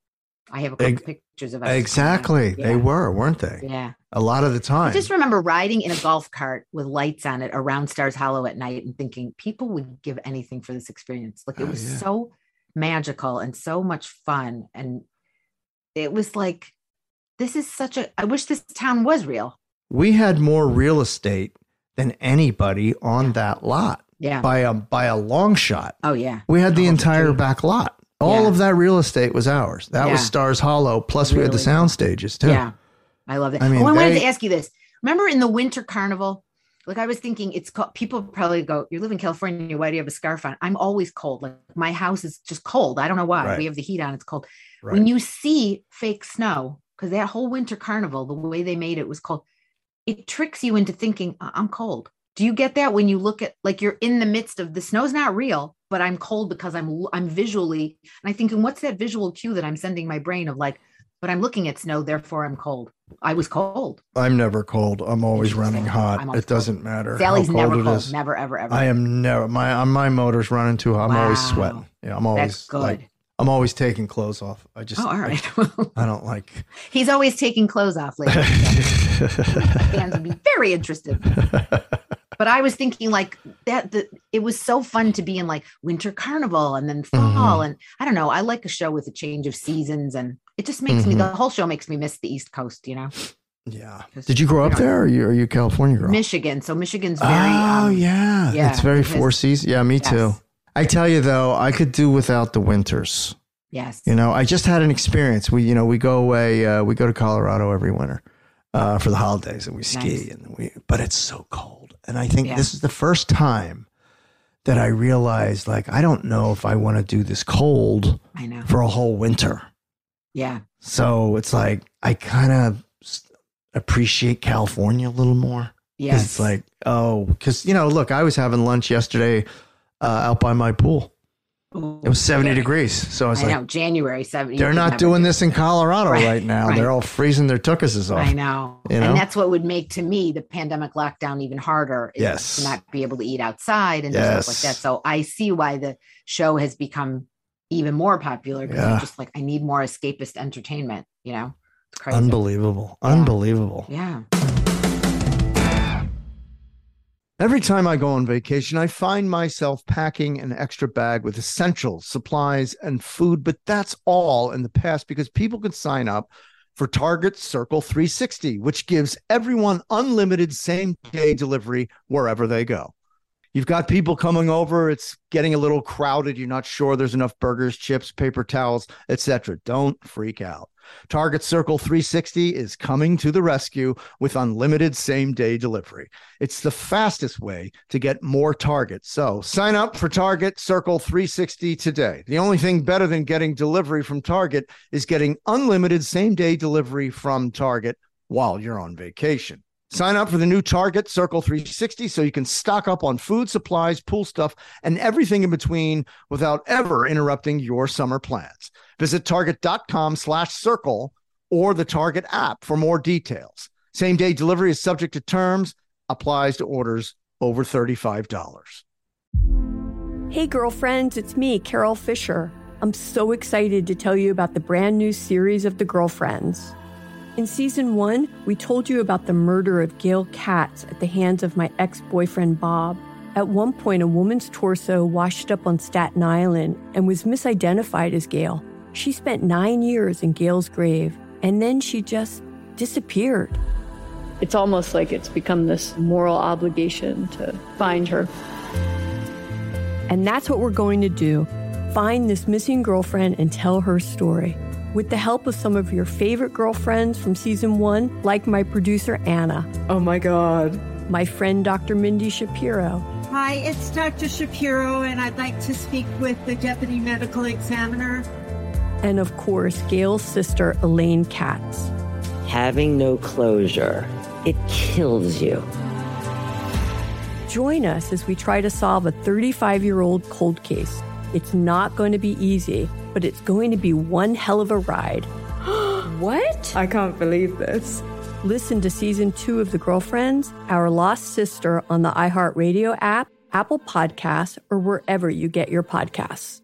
I have a couple Ex- pictures of us. Exactly. Yeah. They were, weren't they? Yeah. A lot of the I time. just remember riding in a golf cart with lights on it around Stars Hollow at night and thinking people would give anything for this experience. Like it Oh, was yeah. so magical and so much fun. And it was like, this is such a, I wish this town was real. We had more real estate than anybody on that lot. Yeah. By a by a long shot. Oh, yeah. We had the Oh, entire true. back lot. All Yeah. of that real estate was ours. That was Yeah. Stars Hollow. Plus we had the Really. sound stages too. Yeah. I love it. I mean, oh, I wanted they- to ask you this. Remember in the winter carnival? Like I was thinking it's called, people probably go, you live in California, why do you have a scarf on? I'm always cold. Like my house is just cold. I don't know why. Right. We have the heat on, it's cold. Right. When you see fake snow, because that whole winter carnival, the way they made it was cold, it tricks you into thinking, "I- I'm cold. Do you get that when you look at, like you're in the midst of the snow's not real, but I'm cold because I'm, I'm visually, and I'm thinking, what's that visual cue that I'm sending my brain of like, but I'm looking at snow, therefore I'm cold. I was cold. I'm never cold. I'm always running hot. I'm always It doesn't matter. Sally's how cold never it cold. is. Never, ever, ever. I am never my on my motor's running too hot. I'm always Wow. sweating. Yeah, I'm always That's good. like I'm always taking clothes off. I just Oh, all right. I, I don't like He's always taking clothes off later. Fans would be very interested. But I was thinking like that, the it was so fun to be in like winter carnival and then fall. Mm-hmm. And I don't know, I like a show with a change of seasons, and it just makes mm-hmm. me, the whole show makes me miss the East Coast, you know? Yeah. Did you grow up you know, there, or are you, are you a California girl? Michigan. So Michigan's very. Oh, um, yeah. yeah. It's very four seasons. Yeah, me yes. too. I tell you, though, I could do without the winters. Yes. You know, I just had an experience. We, you know, we go away, uh, we go to Colorado every winter uh, for the holidays, and we ski, nice. and we, but it's so cold. And I think yeah. this is the first time that I realized, like, I don't know if I want to do this cold I know. for a whole winter. Yeah. So it's like, I kind of appreciate California a little more. Yeah. It's like, oh, because, you know, look, I was having lunch yesterday uh, out by my pool. Ooh, it was seventy yeah. degrees. So I was I like, know, January seventy. They're not doing this in Colorado right, right now. Right. They're all freezing their tuchuses off. I know. You know. And that's what would make, to me, the pandemic lockdown even harder. Is yes. to not be able to eat outside and yes. stuff like that. So I see why the show has become even more popular, because yeah. I'm just like, I need more escapist entertainment, you know? It's crazy. Unbelievable. Yeah. Unbelievable. Yeah. Every time I go on vacation, I find myself packing an extra bag with essentials, supplies, and food, but that's all in the past because people can sign up for Target Circle three sixty, which gives everyone unlimited same-day delivery wherever they go. You've got people coming over. It's getting a little crowded. You're not sure there's enough burgers, chips, paper towels, et cetera. Don't freak out. Target Circle three sixty is coming to the rescue with unlimited same-day delivery. It's the fastest way to get more Target. So sign up for Target Circle three sixty today. The only thing better than getting delivery from Target is getting unlimited same-day delivery from Target while you're on vacation. Sign up for the new Target Circle three sixty so you can stock up on food, supplies, pool stuff, and everything in between without ever interrupting your summer plans. Visit target.com slash circle or the Target app for more details. Same-day delivery is subject to terms, applies to orders over thirty-five dollars. Hey, girlfriends, it's me, Carol Fisher. I'm so excited to tell you about the brand new series of The Girlfriends. In season one, we told you about the murder of Gail Katz at the hands of my ex-boyfriend, Bob. At one point, a woman's torso washed up on Staten Island and was misidentified as Gail. She spent nine years in Gail's grave, and then she just disappeared. It's almost like it's become this moral obligation to find her. And that's what we're going to do. Find this missing girlfriend and tell her story. With the help of some of your favorite girlfriends from season one, like my producer, Anna. Oh my God. My friend, Doctor Mindy Shapiro. Hi, it's Doctor Shapiro, and I'd like to speak with the deputy medical examiner. And of course, Gail's sister, Elaine Katz. Having no closure, it kills you. Join us as we try to solve a thirty-five-year-old cold case. It's not going to be easy, but it's going to be one hell of a ride. What? I can't believe this. Listen to season two of The Girlfriends, Our Lost Sister on the iHeartRadio app, Apple Podcasts, or wherever you get your podcasts.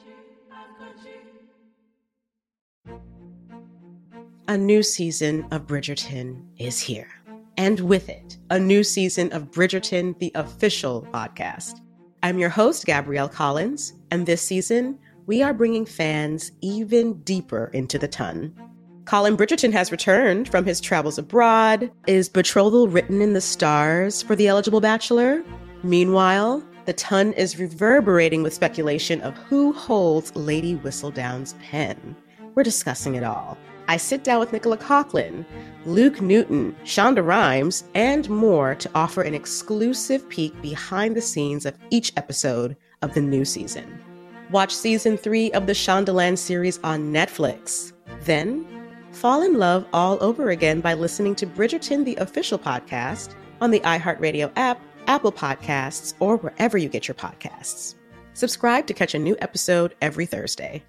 A new season of Bridgerton is here. And with it, a new season of Bridgerton, the official podcast. I'm your host, Gabrielle Collins, and this season, we are bringing fans even deeper into the ton. Colin Bridgerton has returned from his travels abroad. Is betrothal written in the stars for the eligible bachelor? Meanwhile, the ton is reverberating with speculation of who holds Lady Whistledown's pen. We're discussing it all. I sit down with Nicola Coughlan, Luke Newton, Shonda Rhimes, and more to offer an exclusive peek behind the scenes of each episode of the new season. Watch season three of the Shondaland series on Netflix. Then, fall in love all over again by listening to Bridgerton, the official podcast, on the iHeartRadio app, Apple Podcasts, or wherever you get your podcasts. Subscribe to catch a new episode every Thursday.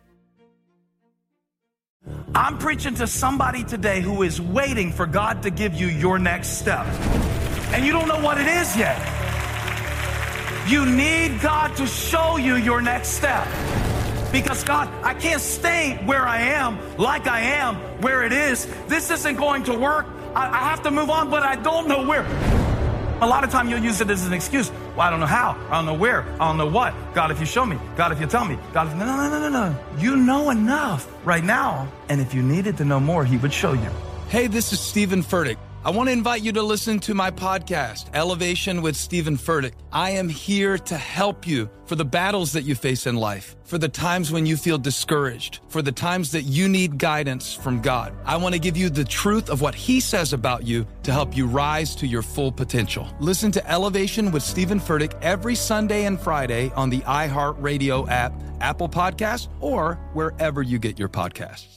I'm preaching to somebody today who is waiting for God to give you your next step. And you don't know what it is yet. You need God to show you your next step. Because God, I can't stay where I am, like I am, where it is. This isn't going to work. I, I have to move on, but I don't know where. A lot of time you'll use it as an excuse. Well, I don't know how. I don't know where. I don't know what. God, if you show me. God, if you tell me. God, if... No, no, no, no, no. You know enough right now. And if you needed to know more, he would show you. Hey, this is Stephen Furtick. I want to invite you to listen to my podcast, Elevation with Stephen Furtick. I am here to help you for the battles that you face in life, for the times when you feel discouraged, for the times that you need guidance from God. I want to give you the truth of what he says about you to help you rise to your full potential. Listen to Elevation with Stephen Furtick every Sunday and Friday on the iHeartRadio app, Apple Podcasts, or wherever you get your podcasts.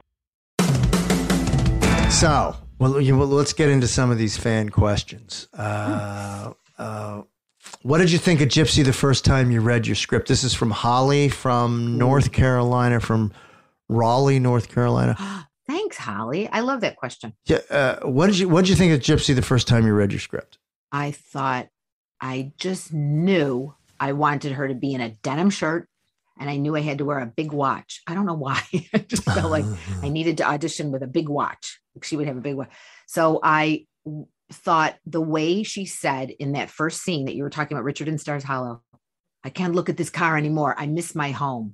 So... Well, you, well, let's get into some of these fan questions. Uh, uh, what did you think of Gypsy the first time you read your script? This is from Holly from North Carolina, from Raleigh, North Carolina. Thanks, Holly. I love that question. Yeah. Uh, what did you What did you think of Gypsy the first time you read your script? I thought I just knew I wanted her to be in a denim shirt, and I knew I had to wear a big watch. I don't know why. I just felt like I needed to audition with a big watch. She would have a big watch. So I thought the way she said in that first scene that you were talking about, Richard in Stars Hollow, I can't look at this car anymore. I miss my home.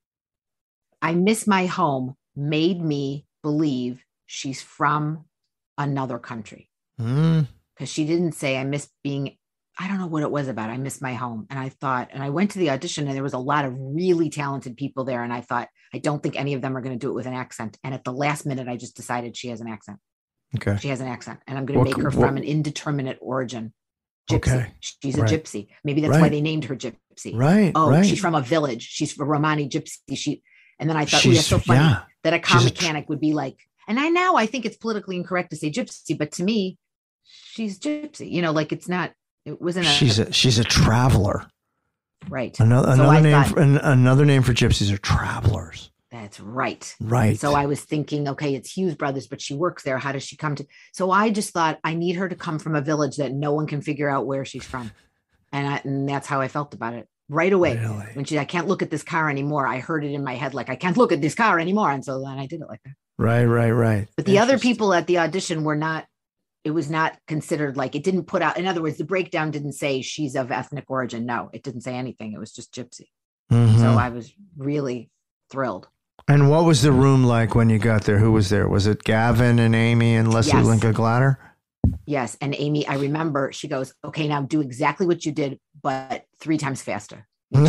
I miss my home made me believe she's from another country. Mm. Because she didn't say, I miss being, I don't know what it was about. I miss my home. And I thought, and I went to the audition and there was a lot of really talented people there. And I thought, I don't think any of them are going to do it with an accent. And at the last minute, I just decided she has an accent. Okay. She has an accent. And I'm going to make her what, from an indeterminate origin. Gypsy. Okay. She's a right. gypsy. Maybe that's right. why they named her Gypsy. Right. Oh, right. she's from a village. She's a Romani gypsy. She, and then I thought, she's, oh, that's so funny yeah. that a car she's mechanic a tr- would be like, and I now I think it's politically incorrect to say gypsy, but to me, she's gypsy. You know, like it's not, it wasn't a, she's a she's a traveler. Right. Another, so another name thought, for, an, another name for gypsies are travelers. That's right. Right. So I was thinking, okay, it's Hughes Brothers, but she works there. How does she come to? So I just thought I need her to come from a village that no one can figure out where she's from. And, I, and that's how I felt about it right away. Really? When she, I can't look at this car anymore. I heard it in my head, like, I can't look at this car anymore. And so then I did it like that. Right, right, right. But the other people at the audition were not, it was not considered like, it didn't put out, in other words, the breakdown didn't say she's of ethnic origin. No, it didn't say anything. It was just gypsy. Mm-hmm. So I was really thrilled. And what was the room like when you got there? Who was there? Was it Gavin and Amy and Leslie Yes. Linka Glatter? Yes. And Amy, I remember she goes, okay, now do exactly what you did, but three times faster.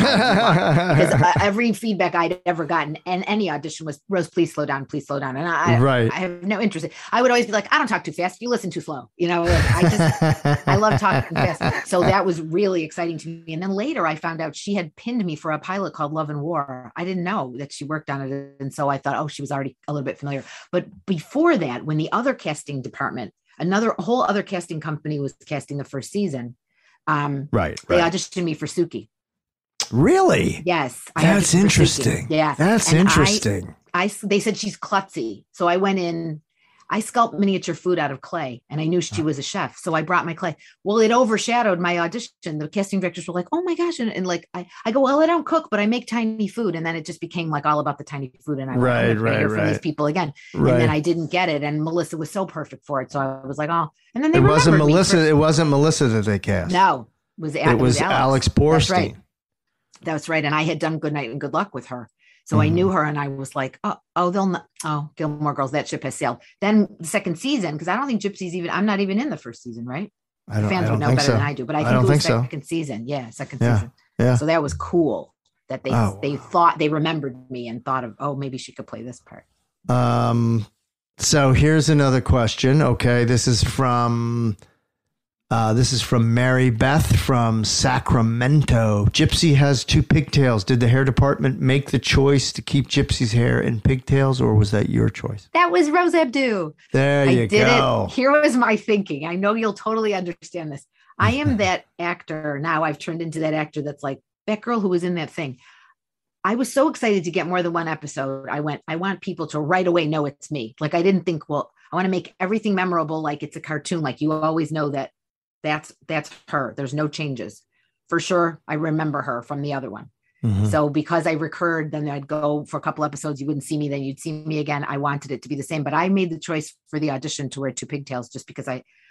Because uh, every feedback I'd ever gotten and any audition was, Rose, please slow down, please slow down. And I, right. I have no interest. I would always be like, I don't talk too fast. You listen too slow. You know, I just, I love talking fast. So that was really exciting to me. And then later I found out she had pinned me for a pilot called Love and War. I didn't know that she worked on it. And so I thought, oh, she was already a little bit familiar. But before that, when the other casting department, another whole other casting company was casting the first season, um, right, they right. auditioned me for Suki. Really? Yes. I That's interesting. Yeah. That's and interesting. I, I, they said she's klutzy. So I went in, I sculpt miniature food out of clay and I knew she was a chef. So I brought my clay. Well, it overshadowed my audition. The casting directors were like, oh my gosh. And, and like, I, I go, well, I don't cook, but I make tiny food. And then it just became like all about the tiny food. And I went, right, I'm right, hear right. from these people again. Right. And then I didn't get it. And Melissa was so perfect for it. So I was like, oh, and then they it wasn't remembered me Melissa. for- it wasn't Melissa that they cast. No, it was, it was, it was Alex, Alex Borstein. That's right. That's right. And I had done Good Night and Good Luck with her. So Mm-hmm. I knew her and I was like, oh, oh, they'll not, oh, Gilmore Girls, that ship has sailed. Then the second season, because I don't think Gypsy's even, I'm not even in the first season, right? I don't, Fans I don't would know think better so. than I do, but I think I don't it was think so. second season. Yeah, second Yeah. season. Yeah. So that was cool that they Oh, they thought, they remembered me and thought of, oh, maybe she could play this part. Um, so here's another question. Okay. This is from, uh, this is from Mary Beth from Sacramento. Gypsy has two pigtails. Did the hair department make the choice to keep Gypsy's hair in pigtails, or was that your choice? That was Rose Abdoo. There I you did go. It. Here was my thinking. I know you'll totally understand this. I am that actor now. I've turned into that actor that's like that girl who was in that thing. I was so excited to get more than one episode. I went, I want people to right away know it's me. Like I didn't think, well, I want to make everything memorable like it's a cartoon. Like you always know that that's that's her. There's no changes. For sure, I remember her from the other one. Mm-hmm. So because I recurred, then I'd go for a couple episodes. You wouldn't see me, then you'd see me again. I wanted it to be the same, but I made the choice for the audition to wear two pigtails just because I,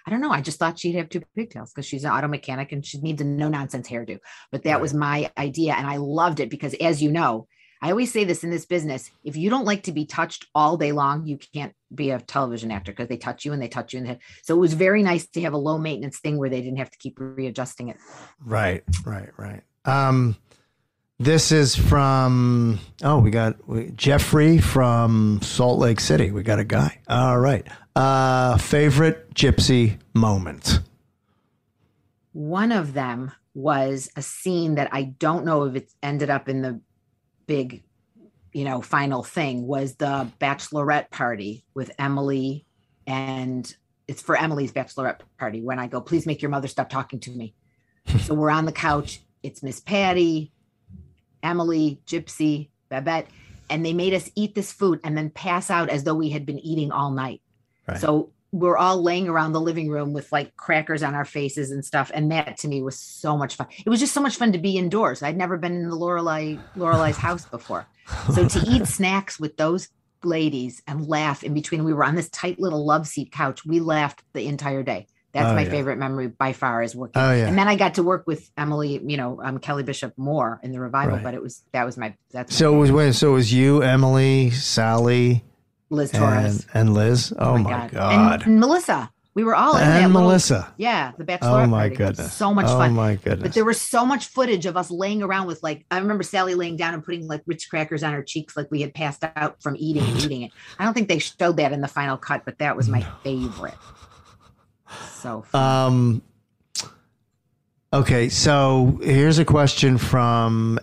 I don't know. I just thought she'd have two pigtails because she's an auto mechanic and she needs a no nonsense hairdo. But that right. was my idea. And I loved it because, as you know, I always say this in this business, if you don't like to be touched all day long, you can't be a television actor because they touch you and they touch you in the head. So it was very nice to have a low maintenance thing where they didn't have to keep readjusting it. Right, right, right. Um, this is from, oh, we got we, Jeffrey from Salt Lake City. We got a guy. All right. Uh, favorite Gypsy moment? One of them was a scene that I don't know if it ended up in the big, you know, final thing, was the bachelorette party with Emily. And it's for Emily's bachelorette party when I go, please make your mother stop talking to me. So we're on the couch. It's Miss Patty, Emily, Gypsy, Babette, and they made us eat this food and then pass out as though we had been eating all night. Right. So we're all laying around the living room with like crackers on our faces and stuff. And that to me was so much fun. It was just so much fun to be indoors. I'd never been in the Lorelai, Lorelai's house before. So to eat snacks with those ladies and laugh in between, we were on this tight little love seat couch. We laughed the entire day. That's oh, my yeah. favorite memory by far, is working. Oh, yeah. And then I got to work with Emily, you know, um, Kelly Bishop more in the revival, right. but it was, that was my, that's. So my it was when, so it was you, Emily, Sally, Liz Torres and, and Liz. Oh, oh my God. God. And, and Melissa. We were all in and that Melissa. Little, yeah. The bachelorette Oh my party. goodness. So much oh, fun. Oh my goodness. But there was so much footage of us laying around with like, I remember Sally laying down and putting like Ritz crackers on her cheeks, like we had passed out from eating and eating it. I don't think they showed that in the final cut, but that was my favorite. So fun. Um, okay, so here's a question from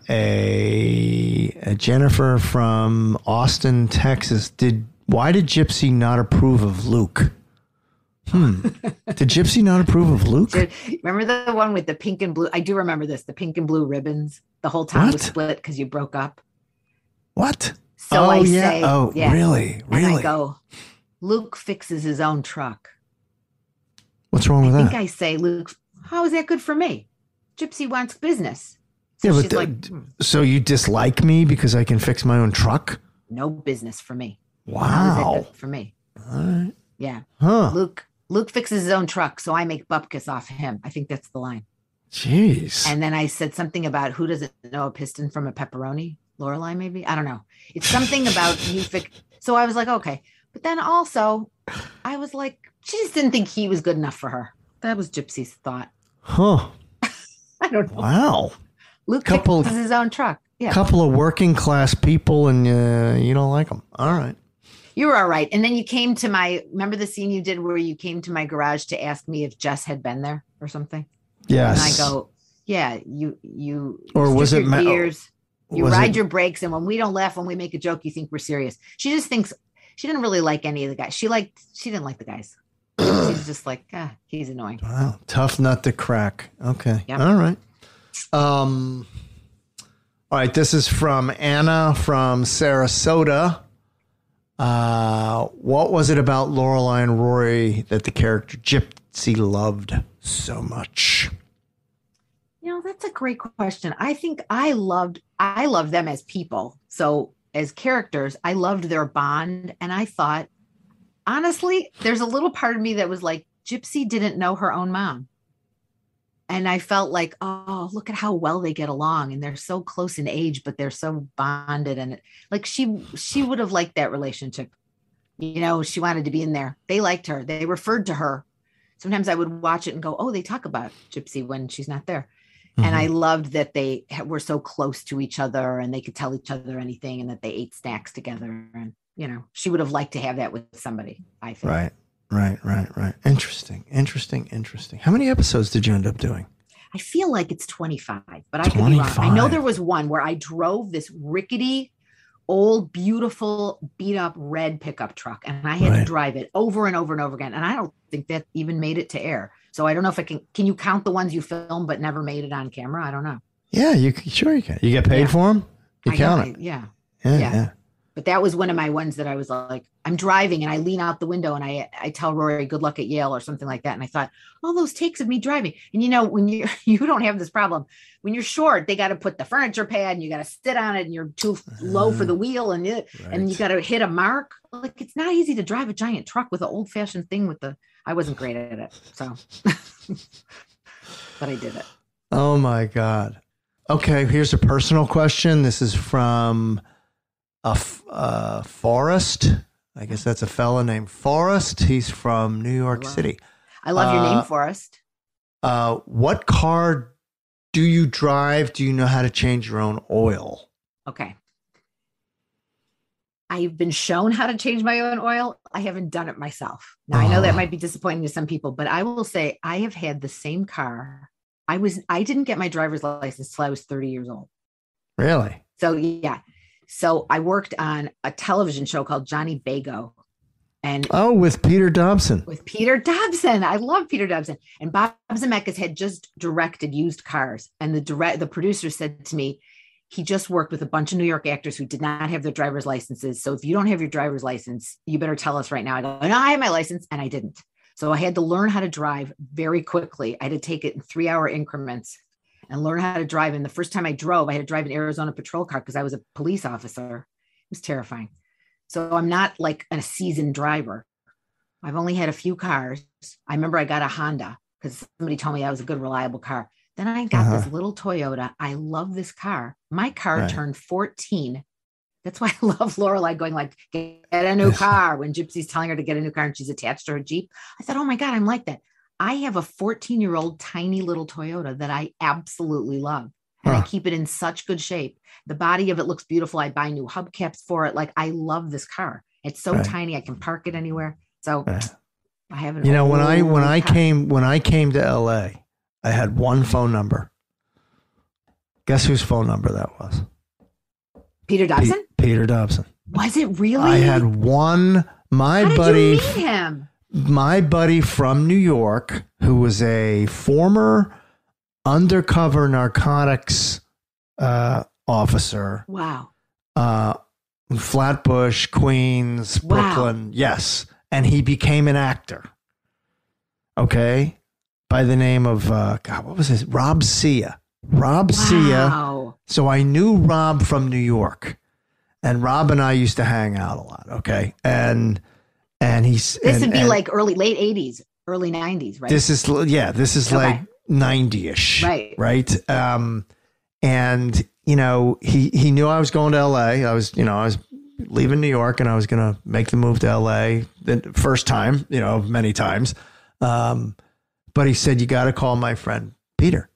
a, a Jennifer from Austin, Texas. Did why did Gypsy not approve of Luke? Hmm. Did Gypsy not approve of Luke? Remember the one with the pink and blue? I do remember this. The pink and blue ribbons. The whole town what? was split because you broke up. What? So oh, I yeah. say, oh, yeah. really? Really? And I go, Luke fixes his own truck. What's wrong with I that? think I say, Luke, how is that good for me? Gypsy wants business. So yeah, but the, like, so you dislike me because I can fix my own truck? No business for me. Wow. How is that good for me? All right. Yeah. Huh. Luke Luke fixes his own truck, so I make bupkis off him. I think that's the line. Jeez. And then I said something about who doesn't know a piston from a pepperoni? Lorelai, maybe? I don't know. It's something about you fix. So I was like, okay. But then also, I was like, she just didn't think he was good enough for her. That was Gypsy's thought. Huh. I don't know. Wow. Luke couple, fixes his own truck. Yeah. Couple of working class people and uh, you don't like them. All right. You were all right. And then you came to my, remember the scene you did where you came to my garage to ask me if Jess had been there or something? Yes. And I go, yeah, you, you, or was it, your gears, you was ride it, your brakes. And when we don't laugh, when we make a joke, you think we're serious. She just thinks, she didn't really like any of the guys. She liked, she didn't like the guys. She's just like, ah, he's annoying. Wow. Tough nut to crack. Okay. Yep. All right. Um, all right. This is from Anna from Sarasota. Uh, what was it about Lorelai and Rory that the character Gypsy loved so much? You know, that's a great question. I think I loved, I loved them as people. So as characters, I loved their bond. And I thought, honestly, there's a little part of me that was like, Gypsy didn't know her own mom. And I felt like, oh, look at how well they get along. And they're so close in age, but they're so bonded. And like she, she would have liked that relationship. You know, she wanted to be in there. They liked her. They referred to her. Sometimes I would watch it and go, oh, they talk about Gypsy when she's not there. Mm-hmm. And I loved that they were so close to each other and they could tell each other anything and that they ate snacks together. And, you know, she would have liked to have that with somebody, I think. Right. Right, right, right. Interesting, interesting, interesting. How many episodes did you end up doing? I feel like it's twenty-five, but I could be wrong. I know there was one where I drove this rickety, old, beautiful, beat up red pickup truck, and I had right. to drive it over and over and over again. And I don't think that even made it to air. So I don't know if I can, can you count the ones you filmed but never made it on camera? I don't know. Yeah, you sure you can. You get paid yeah. for them? You I count know, it. I, yeah. Yeah, yeah. yeah. But that was one of my ones that I was like, I'm driving and I lean out the window and I I tell Rory, good luck at Yale or something like that. And I thought, all those takes of me driving. And you know, when you you don't have this problem, when you're short, they got to put the furniture pad and you got to sit on it and you're too low for the wheel and it, right. and you got to hit a mark. Like it's not easy to drive a giant truck with an old fashioned thing with the I wasn't great at it. So, but I did it. Oh my God. Okay. Here's a personal question. This is from a f- uh, Forrest. I guess that's a fella named Forrest. He's from New York I City. I love your Uh, name, Forrest. Uh, what car do you drive? Do you know how to change your own oil? Okay. I've been shown how to change my own oil. I haven't done it myself. Now, I know that might be disappointing to some people, but I will say I have had the same car. I was, I didn't get my driver's license till I was thirty years old. Really? So yeah. So I worked on a television show called Johnny Bago. And Oh, with Peter Dobson. with Peter Dobson. I love Peter Dobson. And Bob Zemeckis had just directed Used Cars. And the direct, the producer said to me, he just worked with a bunch of New York actors who did not have their driver's licenses. So if you don't have your driver's license, you better tell us right now. I go, no, I have my license. And I didn't. So I had to learn how to drive very quickly. I had to take it in three hour increments and learn how to drive. And the first time I drove, I had to drive an Arizona patrol car because I was a police officer. It was terrifying. So I'm not like a seasoned driver. I've only had a few cars. I remember I got a Honda because somebody told me that was a good, reliable car. Then I got Uh-huh. this little Toyota. I love this car. My car Right. turned fourteen. That's why I love Lorelai going like, get a new car when Gypsy's telling her to get a new car and she's attached to her Jeep. I thought, oh my God, I'm like that. I have a fourteen year old tiny little Toyota that I absolutely love. And I Huh. keep it in such good shape. The body of it looks beautiful. I buy new hubcaps for it. Like I love this car. It's so Right. tiny. I can park it anywhere. So Right. I have an You know, when I when old I car. came when I came to L A, I had one phone number. Guess whose phone number that was? Peter Dobson? Pe- Peter Dobson. Was it really? I had one. My How did buddy, you meet him? my buddy from New York, who was a former undercover narcotics uh, officer. Wow. Uh, Flatbush, Queens, Wow. Brooklyn. Yes. And he became an actor. Okay. By the name of, uh, God, what was his? Rob Sia. Rob Sia. Wow. So I knew Rob from New York. And Rob and I used to hang out a lot. Okay. And, and he's. This and- would be and like early, late eighties, early nineties, right? This is, yeah, this is Okay. like ninety ish. Right. Right. Um, and, you know, he, he knew I was going to L A. I was, you know, I was leaving New York and I was going to make the move to L A the first time, you know, many times. Um, but he said, you got to call my friend Peter.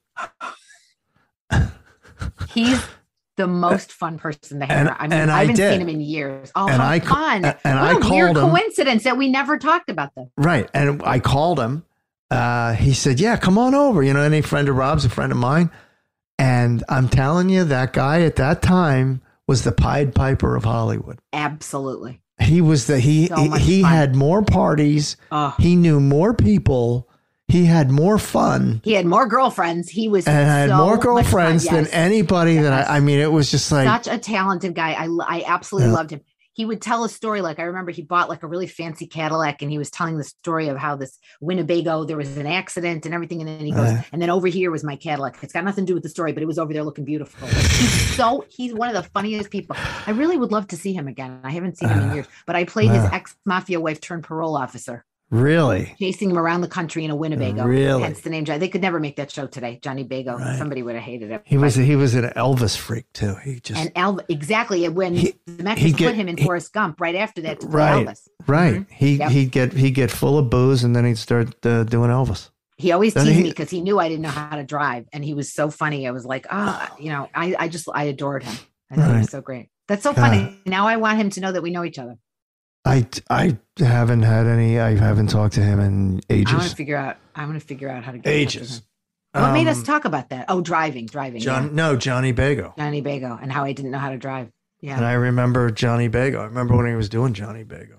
He's the most fun person to And- have. I mean, and I I haven't did. seen him in years. Oh, And how I ca- fun. and what I a weird called him. coincidence that we never talked about this. Right. And I called him. Uh, he said, yeah, come on over. You know, any friend of Rob's, a friend of mine. And I'm telling you, that guy at that time was the Pied Piper of Hollywood. Absolutely. He was the, he, So he, much he fun. had more parties. Oh. He knew more people. He had more fun. He had more girlfriends. He was And I had so more much fun. girlfriends than Yes. anybody that Yes. I, I mean, it was just like, Such a talented guy. I, I absolutely Yeah. loved him. He would tell a story. Like I remember he bought like a really fancy Cadillac and he was telling the story of how this Winnebago, there was an accident and everything. And then he goes, Uh. and then over here was my Cadillac. It's got nothing to do with the story, but it was over there looking beautiful. Like, he's so, he's one of the funniest people. I really would love to see him again. I haven't seen him in Uh. years, but I played his Uh. ex-mafia wife turned parole officer, really? chasing him around the country in a Winnebago. Really? Hence the name. They could never make that show today. Johnny Bago. Right. Somebody would have hated it. He was, But- he was an Elvis freak too. He just, and Elvis, exactly. When He- Zemeckis he'd put get- him in he- Forrest Gump right after that to play right, Elvis. right. Mhm. He, Yep. he'd get, he'd get full of booze and then he'd start uh, doing Elvis. He always Doesn't teased he- me because he knew I didn't know how to drive. And he was so funny. I was like, ah, you know, I, I just, I adored him. I thought he Right. was so great. That's so God. funny. Now I want him to know that we know each other. I, I haven't had any, I haven't talked to him in I want to ages. figure out, I want to figure out how to get in touch with Ages. him. What made us Um, talk about that? Oh, driving, driving. John, yeah. no, Johnny Bago. Johnny Bago and how I didn't know how to drive. Yeah. And I remember Johnny Bago. I remember when he was doing Johnny Bago.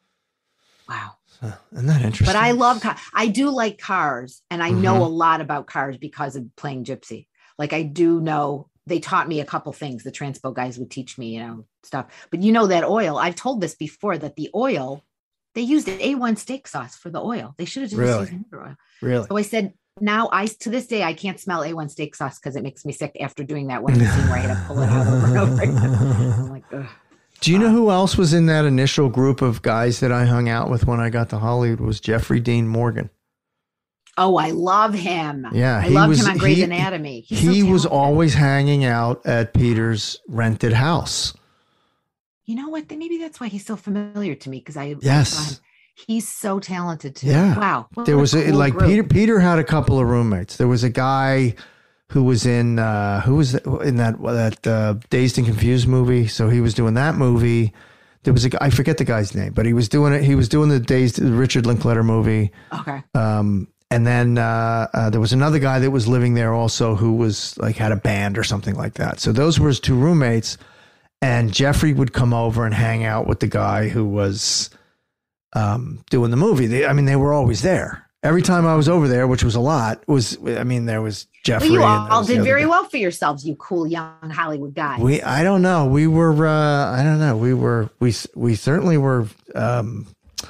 Wow. So, isn't that interesting? But I love cars. I do like cars, and I know Mhm. a lot about cars because of playing Gypsy. Like I do know they taught me a couple things. The Transpo guys would teach me, you know, stuff. But you know that oil. I've told this before that the oil they used A one steak sauce for the oil. They should have just Really? used motor oil. Really? So I said, now I to this day I can't smell A one steak sauce because it makes me sick after doing that one scene where I had to pull it out over and over again. I'm like, ugh. Do you know who else was in that initial group of guys that I hung out with when I got to Hollywood? Was Jeffrey Dean Morgan. Oh, I love him. Yeah, I loved was, him on Grey's he, Anatomy. He's he so was always hanging out at Peter's rented house. You know what? Maybe that's why he's so familiar to me, because I yes. I saw him. He's so talented too. Yeah. Wow. There was a, a, cool like group. Peter. Peter had a couple of roommates. There was a guy who was in uh, who was in that that uh, Dazed and Confused movie. So he was doing that movie. There was a guy, I forget the guy's name, but he was doing it. He was doing the Dazed the Richard Linklater movie. Okay. Um, and then uh, uh, there was another guy that was living there also who was like had a band or something like that. So those were his two roommates. And Jeffrey would come over and hang out with the guy who was um, doing the movie. They, I mean, they were always there. Every time I was over there, which was a lot, was, I mean, there was Jeffrey. Well, you and all did very guy. well for yourselves, you cool young Hollywood guys. We, I don't know. We were, uh, I don't know. We were, we, we certainly were, um,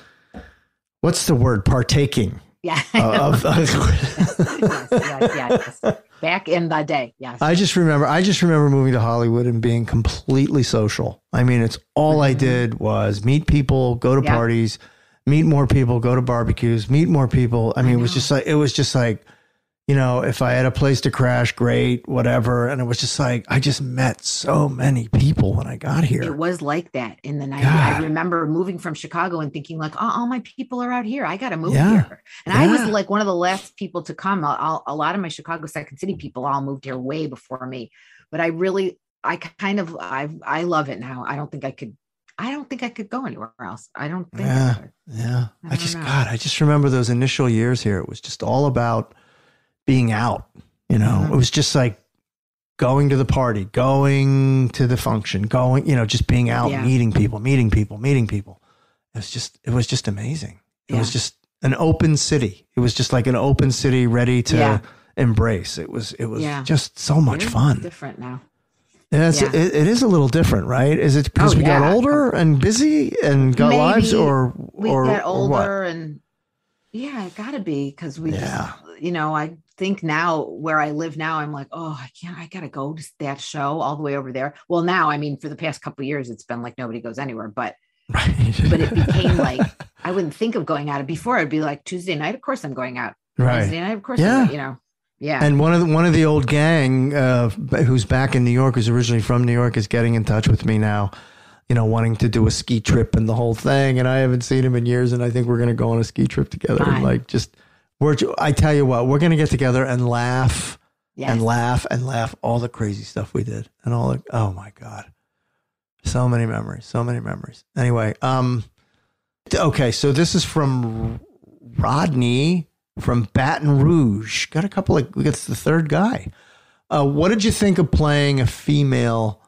what's the word? Partaking. Yeah. Of, of, yes, yes, yes. Back in the day. Yes. I just remember, I just remember moving to Hollywood and being completely social. I mean, it's all mm-hmm. I did was meet people, go to yeah. parties, meet more people, go to barbecues, meet more people. I mean, I it was just like, it was just like, you know, if I had a place to crash, great, whatever. And it was just like, I just met so many people when I got here. It was like that in the nineties. God. I remember moving from Chicago and thinking like, oh, all my people are out here. I got to move Yeah. here. And Yeah. I was like one of the last people to come. I'll, a lot of my Chicago Second City people all moved here way before me. But I really, I kind of, I I love it now. I don't think I could, I don't think I could go anywhere else. I don't think Yeah. I could. Yeah. I, I just, know. God, I just remember those initial years here. It was just all about being out, you know, Mm-hmm. it was just like going to the party, going to the function, going, you know, just being out, Yeah. meeting people, meeting people, meeting people. It was just, it was just amazing. It Yeah. was just an open city. It was just like an open city ready to Yeah. embrace. It was, it was Yeah. just so much It is fun. different now. Yeah, it's, Yeah. It, it is a little different, right? Is it because Oh, we got yeah. older and busy and got Maybe lives, or we or, got or what? older and yeah, it gotta be because we Yeah. just, you know, I think now where I live now, I'm like, oh, I can't, I gotta go to that show all the way over there. Well, now, I mean, for the past couple of years, it's been like nobody goes anywhere, but Right. but it became like I wouldn't think of going out. Before I'd be like Tuesday night, of course I'm going out. Right. Wednesday night, of course, Yeah. I'm, you know, yeah. And one of the, one of the old gang uh, who's back in New York, who's originally from New York, is getting in touch with me now, you know, wanting to do a ski trip and the whole thing. And I haven't seen him in years, and I think we're going to go on a ski trip together. And like, just we're. I tell you what, we're going to get together and laugh Yes. and laugh and laugh all the crazy stuff we did and all the. Oh my God, so many memories, so many memories. Anyway, um, okay, so this is from Rodney from Baton Rouge. Got a couple of. We got the third guy. Uh, what did you think of playing a female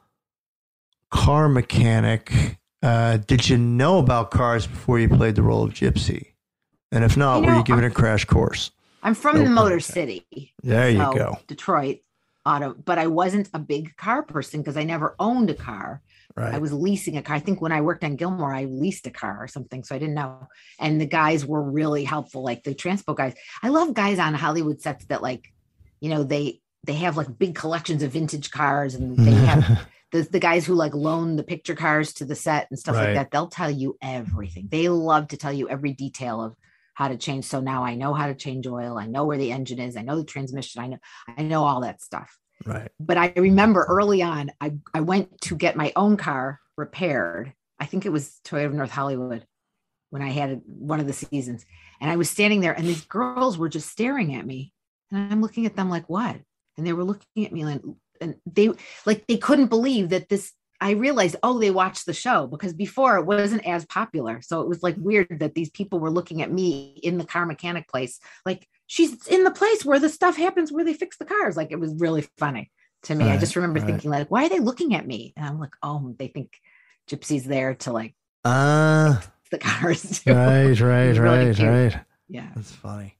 car mechanic? Uh, did you know about cars before you played the role of Gypsy? And if not, You know, were you given I'm- a crash course? I'm from No the Motor pun City. There you so go. Detroit auto, but I wasn't a big car person because I never owned a car. Right. I was leasing a car. I think when I worked on Gilmore, I leased a car or something. So I didn't know. And the guys were really helpful. Like the transpo guys. I love guys on Hollywood sets that like, you know, they, they have like big collections of vintage cars and they have the, the guys who like loan the picture cars to the set and stuff Right. like that. They'll tell you everything. They love to tell you every detail of how to change. So now I know how to change oil. I know where the engine is. I know the transmission. I know, I know all that stuff. Right. But I remember early on, I, I went to get my own car repaired. I think it was Toyota of North Hollywood when I had one of the seasons. And I was standing there and these girls were just staring at me. And I'm looking at them like, what? And they were looking at me like, and they like, they couldn't believe that this, I realized, oh, they watched the show because before it wasn't as popular. So it was like weird that these people were looking at me in the car mechanic place. Like, she's in the place where the stuff happens where they fix the cars. Like, it was really funny to me. Right, I just remember right. thinking like, why are they looking at me? And I'm like, oh, they think Gypsy's there to like Uh, the cars. too. right, It right, was really right, cute. right. Yeah. That's funny.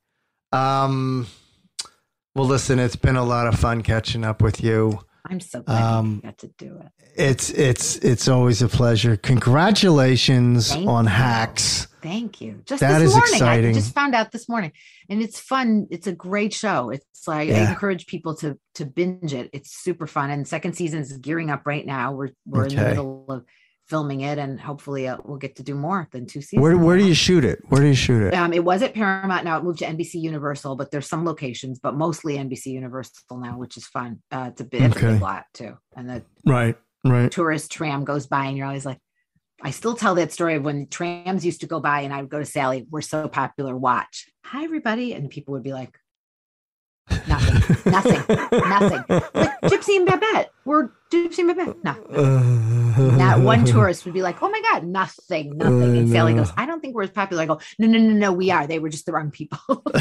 Um, well, listen, it's been a lot of fun catching up with you. I'm so glad Um, you got to do it. It's it's it's always a pleasure. Congratulations Thank on you. Hacks. Thank you. Just That this is morning. exciting. I just found out this morning. And it's fun. It's a great show. It's like I Yeah. encourage people to to binge it. It's super fun. And second season is gearing up right now. We're we're in the Okay. middle of filming it, and hopefully uh, we'll get to do more than two seasons. Where Where do you shoot it? Where do you shoot it? Um, it was at Paramount. Now it moved to N B C Universal, but there's some locations, but mostly N B C Universal now, which is fun. Uh, it's a big, it's Okay. a big lot too, and the Right, right. tourist tram goes by, and you're always like, I still tell that story of when trams used to go by, and I would go to Sally. We're so popular. Watch. Hi, everybody, and people would be like, nothing, nothing, nothing. Like Gypsy and Babette. We're Gypsy and Babette. No, no. Not one tourist would be like, oh my God, nothing, nothing. And Sally goes, I don't think we're as popular. I go, no, no, no, no, we are. They were just the wrong people.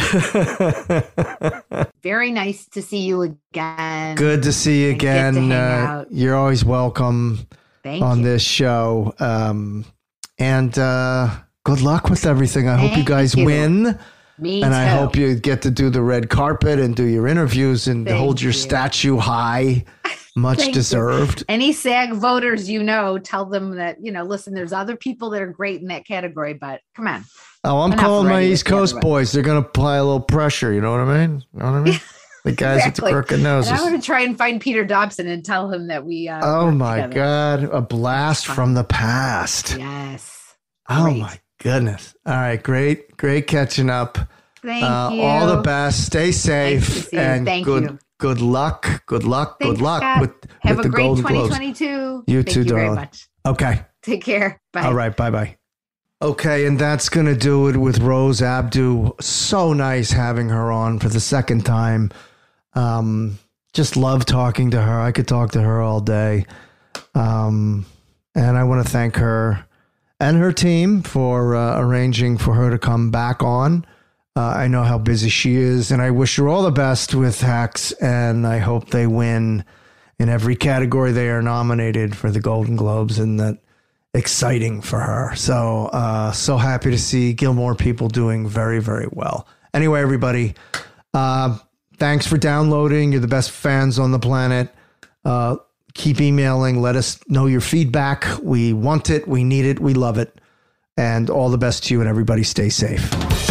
Very nice to see you again. Good to see you And get to again. hang Uh, out. you're always welcome Thank on you. this show. Um, and uh, good luck with everything. I hope you Thank guys you. win. Me and I too. hope you get to do the red carpet and do your interviews and Thank hold your you. statue high. Much Thank you. deserved. Any SAG voters, you know, tell them that, you know, listen, there's other people that are great in that category, but come on. Oh, I'm Enough calling my already East with the Coast other one. boys. They're going to apply a little pressure. You know what I mean? You know what I mean? The guys Exactly. with the crooked noses. And I'm going to try and find Peter Dobson and tell him that we. Uh, Oh work my together. God. A blast from the past. Yes. Oh Great. my goodness. All right. Great. Great catching up. Thank Uh, you. all the best. Stay Nice to safe. see you. And Thank good you. good luck. Good luck. Thanks, good luck Scott. with, Have with a the great Golden twenty Globes. twenty-two. You Thank too, you darling. very much. Okay. Take care. Bye. All right. Bye bye. Okay, and that's going to do it with Rose Abdu. So nice having her on for the second time. Um, just love talking to her. I could talk to her all day. Um, and I want to thank her and her team for uh, arranging for her to come back on. Uh, I know how busy she is, and I wish her all the best with Hacks, and I hope they win in every category they are nominated for the Golden Globes, and that exciting for her. So, uh, so happy to see Gilmore people doing very, very well. Anyway, everybody, uh, thanks for downloading. You're the best fans on the planet. Uh, keep emailing. Let us know your feedback. We want it. We need it. We love it. And all the best to you, and everybody stay safe.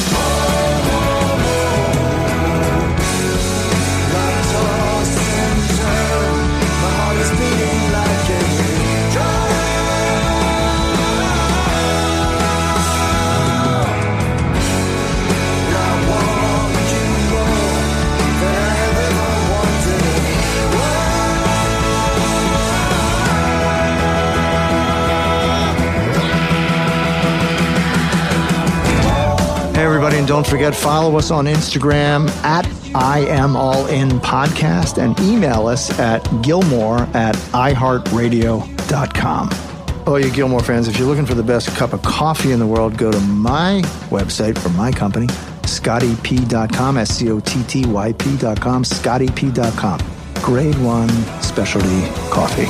Hey, everybody, and don't forget, follow us on Instagram at I Am All In Podcast and email us at Gilmore at i heart radio dot com. Oh, you Gilmore fans, if you're looking for the best cup of coffee in the world, go to my website for my company, scotty p dot com, S C O T T Y P dot com, scotty p dot com. Grade one specialty coffee.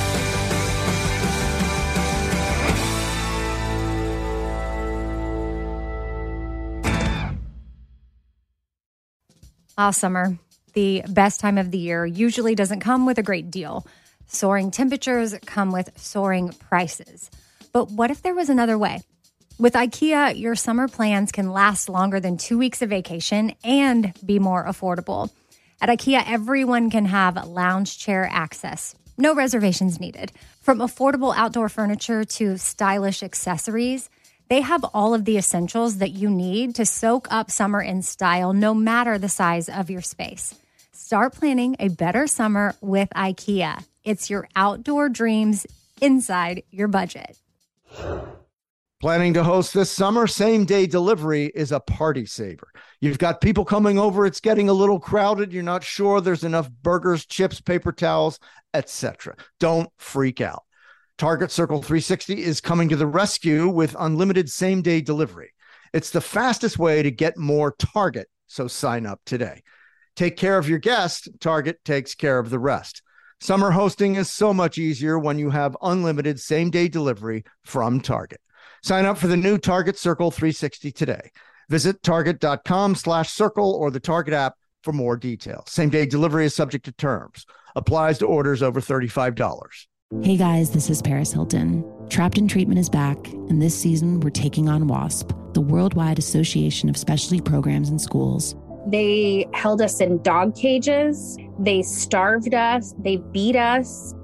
Ah, summer, the best time of the year, usually doesn't come with a great deal. Soaring temperatures come with soaring prices. But what if there was another way? With IKEA, your summer plans can last longer than two weeks of vacation and be more affordable. At IKEA, everyone can have lounge chair access. No reservations needed. From affordable outdoor furniture to stylish accessories, they have all of the essentials that you need to soak up summer in style, no matter the size of your space. Start planning a better summer with IKEA. It's your outdoor dreams inside your budget. Planning to host this summer? Same day delivery is a party saver. You've got people coming over. It's getting a little crowded. You're not sure there's enough burgers, chips, paper towels, et cetera. Don't freak out. Target Circle three sixty is coming to the rescue with unlimited same day delivery. It's the fastest way to get more Target. So sign up today. Take care of your guest. Target takes care of the rest. Summer hosting is so much easier when you have unlimited same day delivery from Target. Sign up for the new Target Circle three sixty today. Visit target.com slash circle or the Target app for more details. Same-day delivery is subject to terms. Applies to orders over thirty-five dollars. Hey guys, this is Paris Hilton. Trapped in Treatment is back, and this season we're taking on WASP, the Worldwide Association of Specialty Programs and Schools. They held us in dog cages. They starved us. They beat us.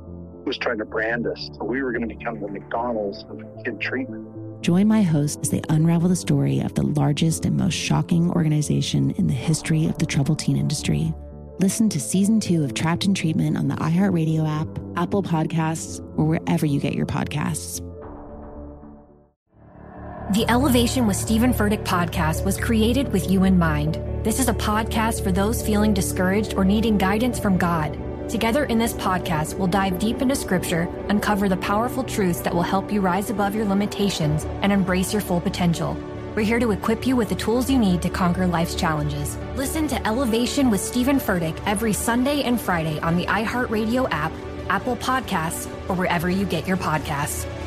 was trying to brand us. So we were going to become the McDonald's of kid treatment. Join my host as they unravel the story of the largest and most shocking organization in the history of the troubled teen industry. Listen to season two of Trapped in Treatment on the iHeartRadio app, Apple Podcasts, or wherever you get your podcasts. The Elevation with Stephen Furtick podcast was created with you in mind. This is a podcast for those feeling discouraged or needing guidance from God. Together in this podcast, we'll dive deep into scripture, uncover the powerful truths that will help you rise above your limitations and embrace your full potential. We're here to equip you with the tools you need to conquer life's challenges. Listen to Elevation with Stephen Furtick every Sunday and Friday on the iHeartRadio app, Apple Podcasts, or wherever you get your podcasts.